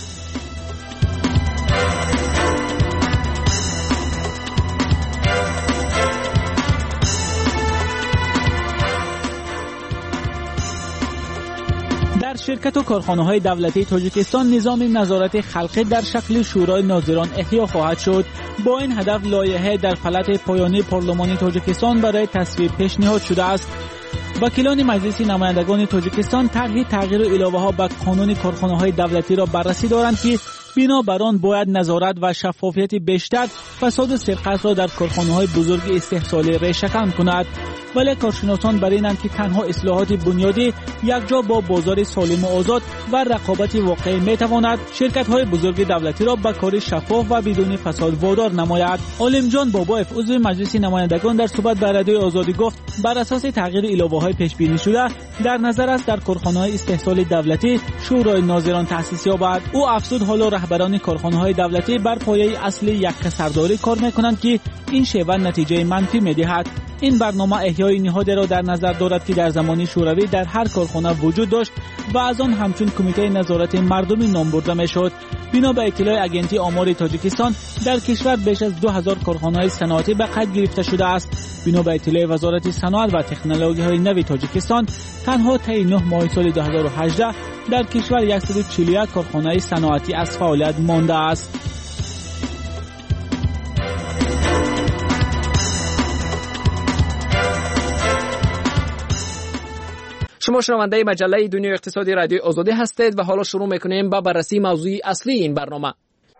در شرکت و کارخانه‌های دولتی تاجیکستان نظام نظارت خلقی در شکل شورای ناظران احیا خواهد شد. با این هدف لایحه در فلات پایانی پارلمانی تاجیکستان برای تصویب پیشنهاد شده است. وکیلان مجلس نمایندگان تاجیکستان طرح تغییر و علاوه‌ها به قانون کارخانه‌های دولتی را بررسی دارند که بنابر آن باید نظارت و شفافیت بیشتر فساد و سرقت را در کارخانه‌های بزرگ استحصالی ریشه‌کن کند. ولی کارشناسان بر اینند که تنها اصلاحات بنیادی یکجا با بازار سالم و آزاد و رقابت واقعی میتواند شرکت‌های بزرگ دولتی را به کار شفاف و بدون فساد وادار نماید. عالمجان بابایف عضو مجلس نمایندگان در صحبت با رادیوی آزادی گفت بر اساس تغییر الهه‌های پیش بینی شده در نظر است در کارخانه‌های استحصال دولتی شورای ناظران تأسیس یابد. او افزود حالا رهبران کارخانه‌های دولتی بر پایه اصل یکسرداری کار می‌کنند که این شیوه نتیجه منفی می‌دهد. این برنامه احیای نهادی را در نظر دارد که در زمان شوروی در هر کارخانه وجود داشت و از آن همچون کمیته نظارت مردمی نام برده میشد. بنا به اطلاع اگنسی آمار تاجیکستان در کشور بیش از 2000 کارخانه صنعتی به قید گرفته شده است. بنا به اطلاع وزارت صنعت و تکنولوژی‌های نو تاجیکستان تنها طی 9 ماه سال 2018 در کشور 141 کارخانه صنعتی از فعالیت مانده است. شما شنونده مجله دنیای اقتصادی رادیوی آزادی هستید و حالا شروع میکنیم با بررسی موضوع اصلی این برنامه.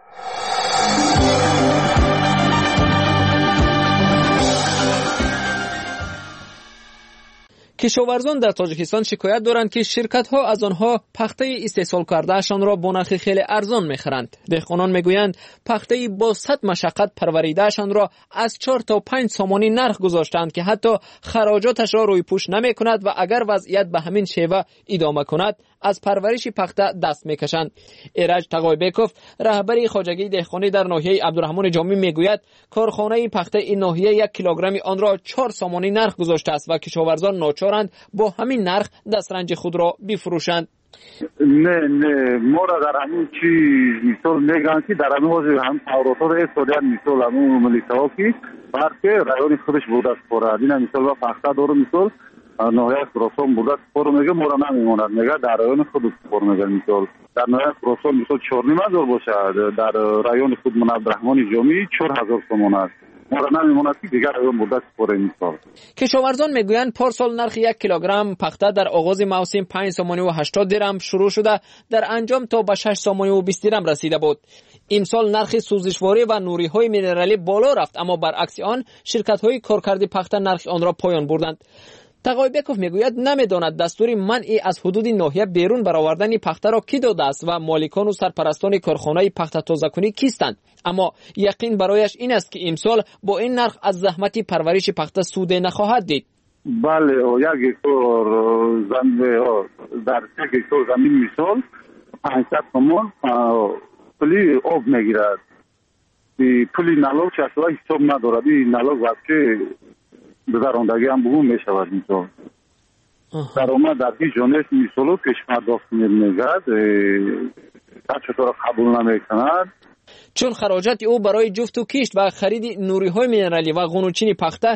کشاورزان در تاجیکستان شکایت دارند که شرکت‌ها از آنها پخته استحصال کردهشان را با نرخ خیلی ارزان می‌خرند. دهقانان میگویند پخته با 100 مشقت پروریدهشان را از 4 تا 5 سامانی نرخ گذاشتند که حتی خراجاتش را روی پوش نمی‌کند و اگر وضعیت به همین شیوه ادامه کند از پرورش پخته دست می‌کشند. ایرج تقایبکوف رهبر خواجگی دهقانی در ناحیه عبدالرحمن جامی میگوید کارخانه پخته این ناحیه 1 کیلوگرم آن را 4 سامانی نرخ گذاشته است و کشاورزان ناچارند با همین نرخ دسترنج خود را بفروشند. نه ما را در همین چیز مثال میگن که در همین وضع هم توراتات استودیان مثال همون ملیسا که برکه رایون خودش بوده است پورا دینا مثال با پخته داره مثال ناحیه کروسون بوده پور میگه مورا نمیموند میگه در رایون خود پور میگه مثال در ناحیه کروسون مثال 4,000 باشه در رایون خود من عبدالرحمن جامی 4,000 تومان است. کشاورزان میگویند پارسال نرخ 1 کیلوگرم پخته در آغاز موسم 5 سامانی و 80 درم شروع شده در انجام تا به 6 سامانی و 20 درم رسیده بود. امسال نرخ سوزشواری و نوری‌های مینرالی بالا رفت اما برعکس آن شرکت‌های کارکرد پخته نرخ آن را پایان بردند. تقایبکوف میگوید نمیداند دستور منع از حدود ناحیه بیرون برآوردن پخته را کی داده است و مالکان و سرپرستان کارخانه پخته تازه‌کنی کیستند، اما یقین برایش این است که امسال با این نرخ از زحمت پرورش پخته سود نخواهد دید. بله یک هکتار در 1 هکتار زمین مثال 500 تومان پولی آب میگیرد. پولی نالوگ چطور حساب ندارد. این نالوگ وقتی بزرگاندگی هم بهون می شود مثال. درآمد در این جانب مثال پیش پرداخت میگرد چطور قبول نمیکند. چون خراجات او برای جفت و کشت و خرید نوری‌های مینرالی و قنوچین پخته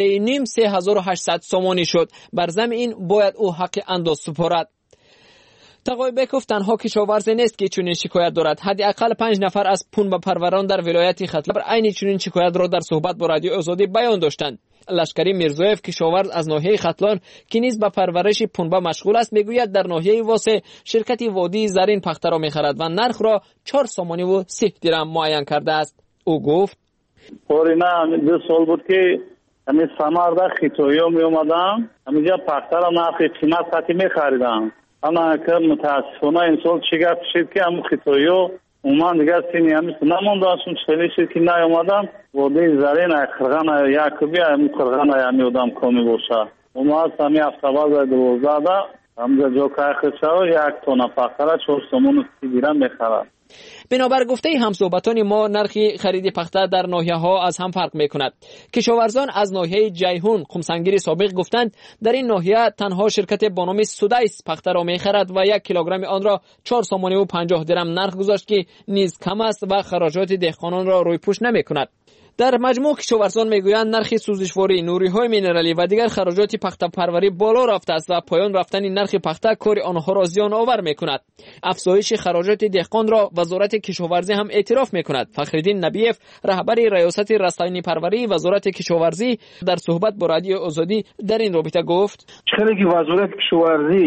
3,500 سامانی شد. بر ضمن این باید او حق انداز سپارد. تقایبکوف تنها کشاورز نیست که چنین شکایت دارد. حداقل 5 نفر از پنبه پروران در ولایت ختلب عین چنین شکایت را در صحبت با رادیو آزادی بیان داشتند. لشکری میرزویف کشاورز از ناحیه ختلان که نیز به پرورش پنبه مشغول است میگوید در ناحیه واسه شرکت وادی زرین پخته را میخرد و نرخ را 4 سامانی و 30 درم معین کرده است. او گفت پورینا 2 سال بود که همین سماردا خیتویو می اومدم همینجا پخته را نرخ قیمت خاطی میخریدم. اما که متاسفانه این سال چیگه شد که هم خیتویو اومد دیگه سینی همیست نمونداشون چلی شد که نیومدم وادی زرین خرغان یکبی هم خرغان همی ادام کمی باشه اومد همی افتاباز 12 همجا جو که خیشو 1 تونه پخته 4 سامون 30 درم میخرد. بنابر گفته همصحبتان ما نرخ خرید پخته در ناحیه ها از هم فرق می کند. کشاورزان از ناحیه جیهون قمسنگیر سابق گفتند در این ناحیه تنها شرکت با نام سودایس پخته را می خرد و 1 کیلوگرم آن را 4 سامانی و 50 درم نرخ گذاشت که نیز کم است و خراجات دهقانان را روی پوش نمی کند. در مجموع کشاورزان میگویند نرخ سوزشواری، نوری‌های مینرالی و دیگر خراجات پخته پروری بالا رفته است و پایان رفتن نرخ پخته کار آنها را زیان آور میکند. افزایش خراجات دهقان را وزارت کشاورزی هم اعتراف میکند. فخرالدین نبیف رهبر ریاست رستاینی پروری وزارت کشاورزی در صحبت با رادیو آزادی در این رابطه گفت چرا که وزارت کشاورزی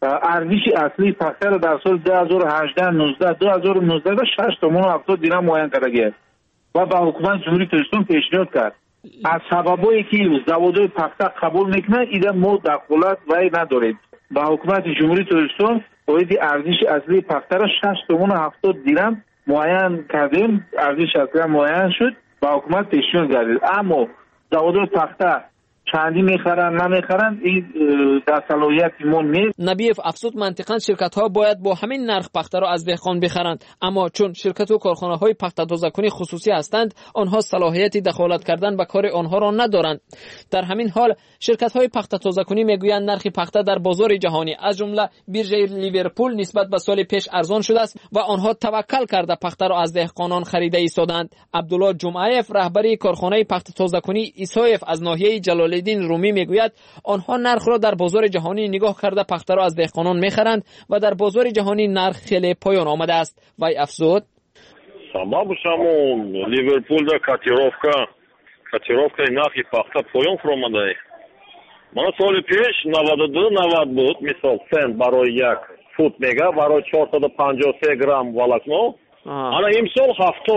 ارزش اصلی پخته را در سال 2018 2019 6 تومان و 70 درهم معین کرده و به حکومت جمهوری تاجیکستان پیشنهاد کرد. از سببایی که زوادهای پخته قبول میکنه ایده ما دخالت وی ندارید. به حکومت جمهوری تاجیکستان باید ارزش اصلی پخته را 6 تومان و 70 درهم معین کردیم. ارزش اصلی معین شد و حکومت پیشنهاد کرد. اما زوادهای پخته چندی میخرن نمیخرن این در صلاحیت ما نیست. نبیف افزود منطقاً شرکت ها باید با همین نرخ پخته را از دهقان بخرند، اما چون شرکت و کارخانه های پخته تازه‌کنی خصوصی هستند آنها صلاحیت دخالت کردن به کار آنها را ندارند. در همین حال شرکت های پخته تازه‌کنی میگویند نرخ پخته در بازار جهانی از جمله بیرژه لیورپول نسبت به سال پیش ارزان شده است و آنها توکل کرده پخته را از دهقانان خریده ایستادند. عبدالله جمعیف رهبری کارخانه پخته تازه‌کنی ایسایف از ناحیه جلال‌الدین رومی میگوید آنها نرخ را در بازار جهانی نگاه کرده پخته را از دهقانان میخرند و در بازار جهانی نرخ خیلی پایان آمده است. وی افزود سببش همون لیورپول در کاتیروفکا نرخی پخته پایان آمده. من سال پیش 92-90 بود، مثال سنت برای یک فوت میگه برای 453 گرم ولکنو. انا امسال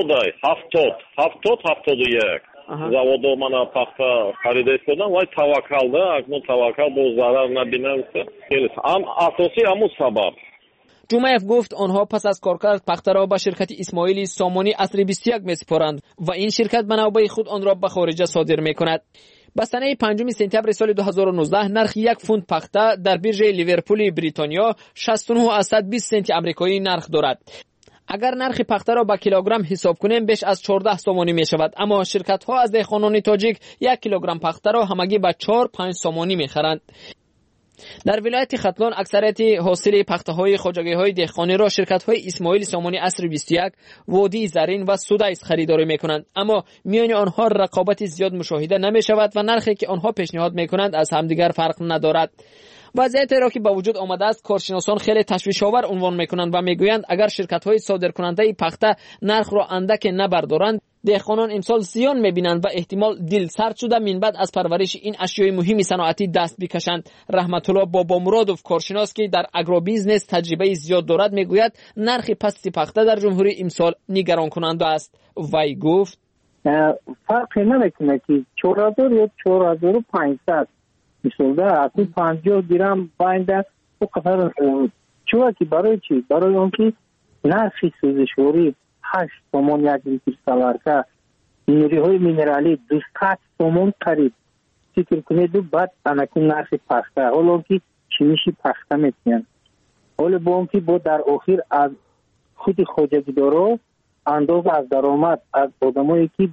71 заводо мана пахта харида истодам вай таваккалда акнун таваккал бо зарар набинамса ам асосӣ ҳамун сабаб. جمعیف گفت آنها پس از کارکرد پخته را به شرکت اسماعیلی سامانی عصر 21 میسپارند و این شرکت به نوبه خود آن را به خارج صادر میکند. به سنه 5 سپتامبر سال 2019 نرخ یک فونت پخته در بیرژه لیورپول بریتانیا 69.20 سنت آمریکایی نرخ دارد. اگر نرخ پخته را به کیلوگرم حساب کنیم بیش از 14 سومانی می شود، اما شرکت ها از دهقانان تاجیک یک کیلوگرم پخته را همگی به 4-5 سومانی می خرند. در ولایت ختلان اکثریت حاصل پخته های خواجگی های دهقانی را شرکت های اسماعیل سامانی عصر 21 وادی زرین و سودایس خریداری می کنند، اما میان آنها رقابت زیاد مشاهده نمی شود و نرخی که آنها پیشنهاد می کنند از همدیگر فرق ندارد. وضعیت را که به وجود آمده است کارشناسان خیلی تشویش‌آور عنوان می‌کنند و میگویند اگر شرکت‌های صادرکننده پخته نرخ را اندک نبردارند دهقانان امسال زیان می‌بینند و احتمال دل سرد شده من بعد از پرورش این اشیای مهم صنعتی دست بکشند. رحمت الله بابامرادوف کارشناس که در اگرو بیزنس تجربه زیاد دارد میگوید نرخ پست پخته در جمهوری امسال نگران کننده است. وی گفت فرقی نمی‌کنه که 4000 یا 4500 میشده اصلا 50 درهم باینده و قطار چون که برای چی؟ برای اون که نرخی سوزشوری 8 تومان یک لیتر سالارکا نیروی های مینرالی 200 تومان قریب فکر کنید و بعد انکون نرخ پخته حالا اون که چیمیشی پخته میتین حالا با اون که با در آخر از خود خواجگی دارو انداز از درآمد از آدمایی که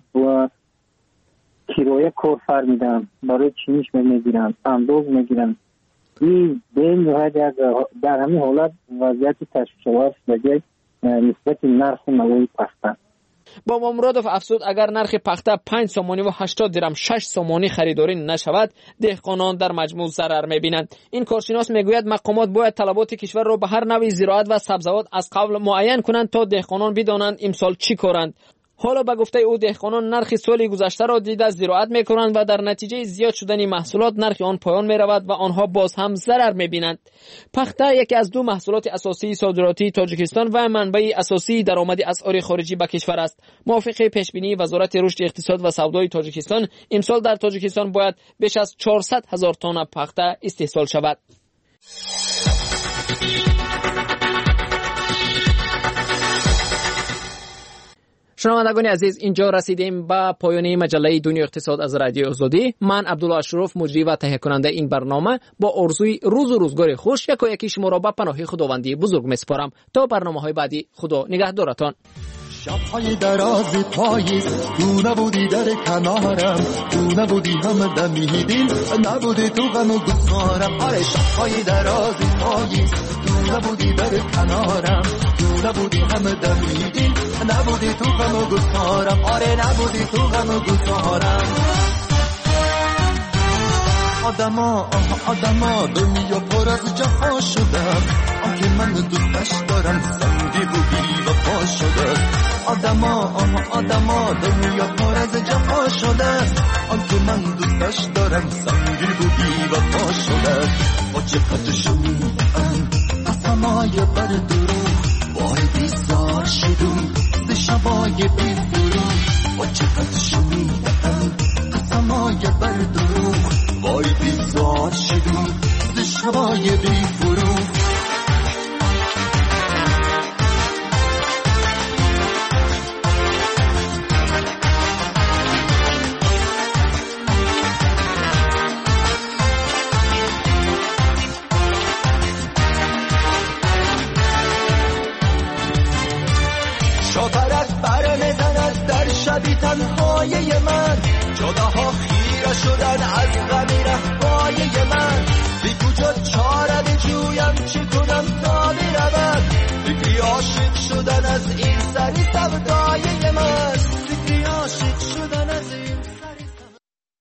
کرایه کار میدن برای چینیش میگیرن انداز میگیرن این بین در همین حالت وضعیت تشویش‌آور شده نسبت نرخ نوعی پخته. بابا مرادوف افزود اگر نرخ پخته 5 سومانی و 80 درهم 6 سومانی خریداری نشود دهقانان در مجموع ضرر میبینند. این کارشناس میگوید مقامات باید طلبات کشور را به هر نوع زراعت و سبزیجات از قبل معین کنند تا دهقانان بدانند امسال چی کارند. حالا به گفته او دهقانان نرخ سال گذشته را دیده زراعت میکنند و در نتیجه زیاد شدن محصولات نرخ آن پایان میرود و آنها باز هم ضرر میبینند. پخته یکی از 2 محصولات اساسی صادراتی تاجیکستان و منبع اساسی درآمد اسعار خارجی به کشور است. موافق پیشبینی وزارت رشد اقتصاد و سودای تاجیکستان امسال در تاجیکستان باید بیش از 400,000 تن پخته استحصال شود. شنوندگان عزیز اینجا رسیدیم به پایان مجله دنیای اقتصاد از رادیو آزادی. من عبدالله اشرف مجری و تهیه کننده این برنامه با آرزوی روز و روزگار خوش یکی شما را به پناه خداوندی بزرگ میسپارم تا برنامه‌های بعدی. خدا نگهدارتان. شب‌های دراز پاییز تو نبودی در کنارم تو نبودی هم دمیدین نبودی تو غم و گفتارم آره شب‌های دراز پاییز تو نبودی در کنارم تو نبودی هم دمیدین نبودی تو غم و گفتارم آره نبودی تو غم و گفتارم آدما دنیا پر از جفا شدم آنکه من دوستش دارم زنگی بودی و پا شدم آدما دنیا پر از جفا شده آن که من دوستش دارم سنگین بودی و پا شده با چقدر شنیدم قسمای بر دروغ وای بیزار شدم ز شبای بی دروغ با چقدر شنیدم قسمای بر دروغ وای بیزار شدم ز شبای بی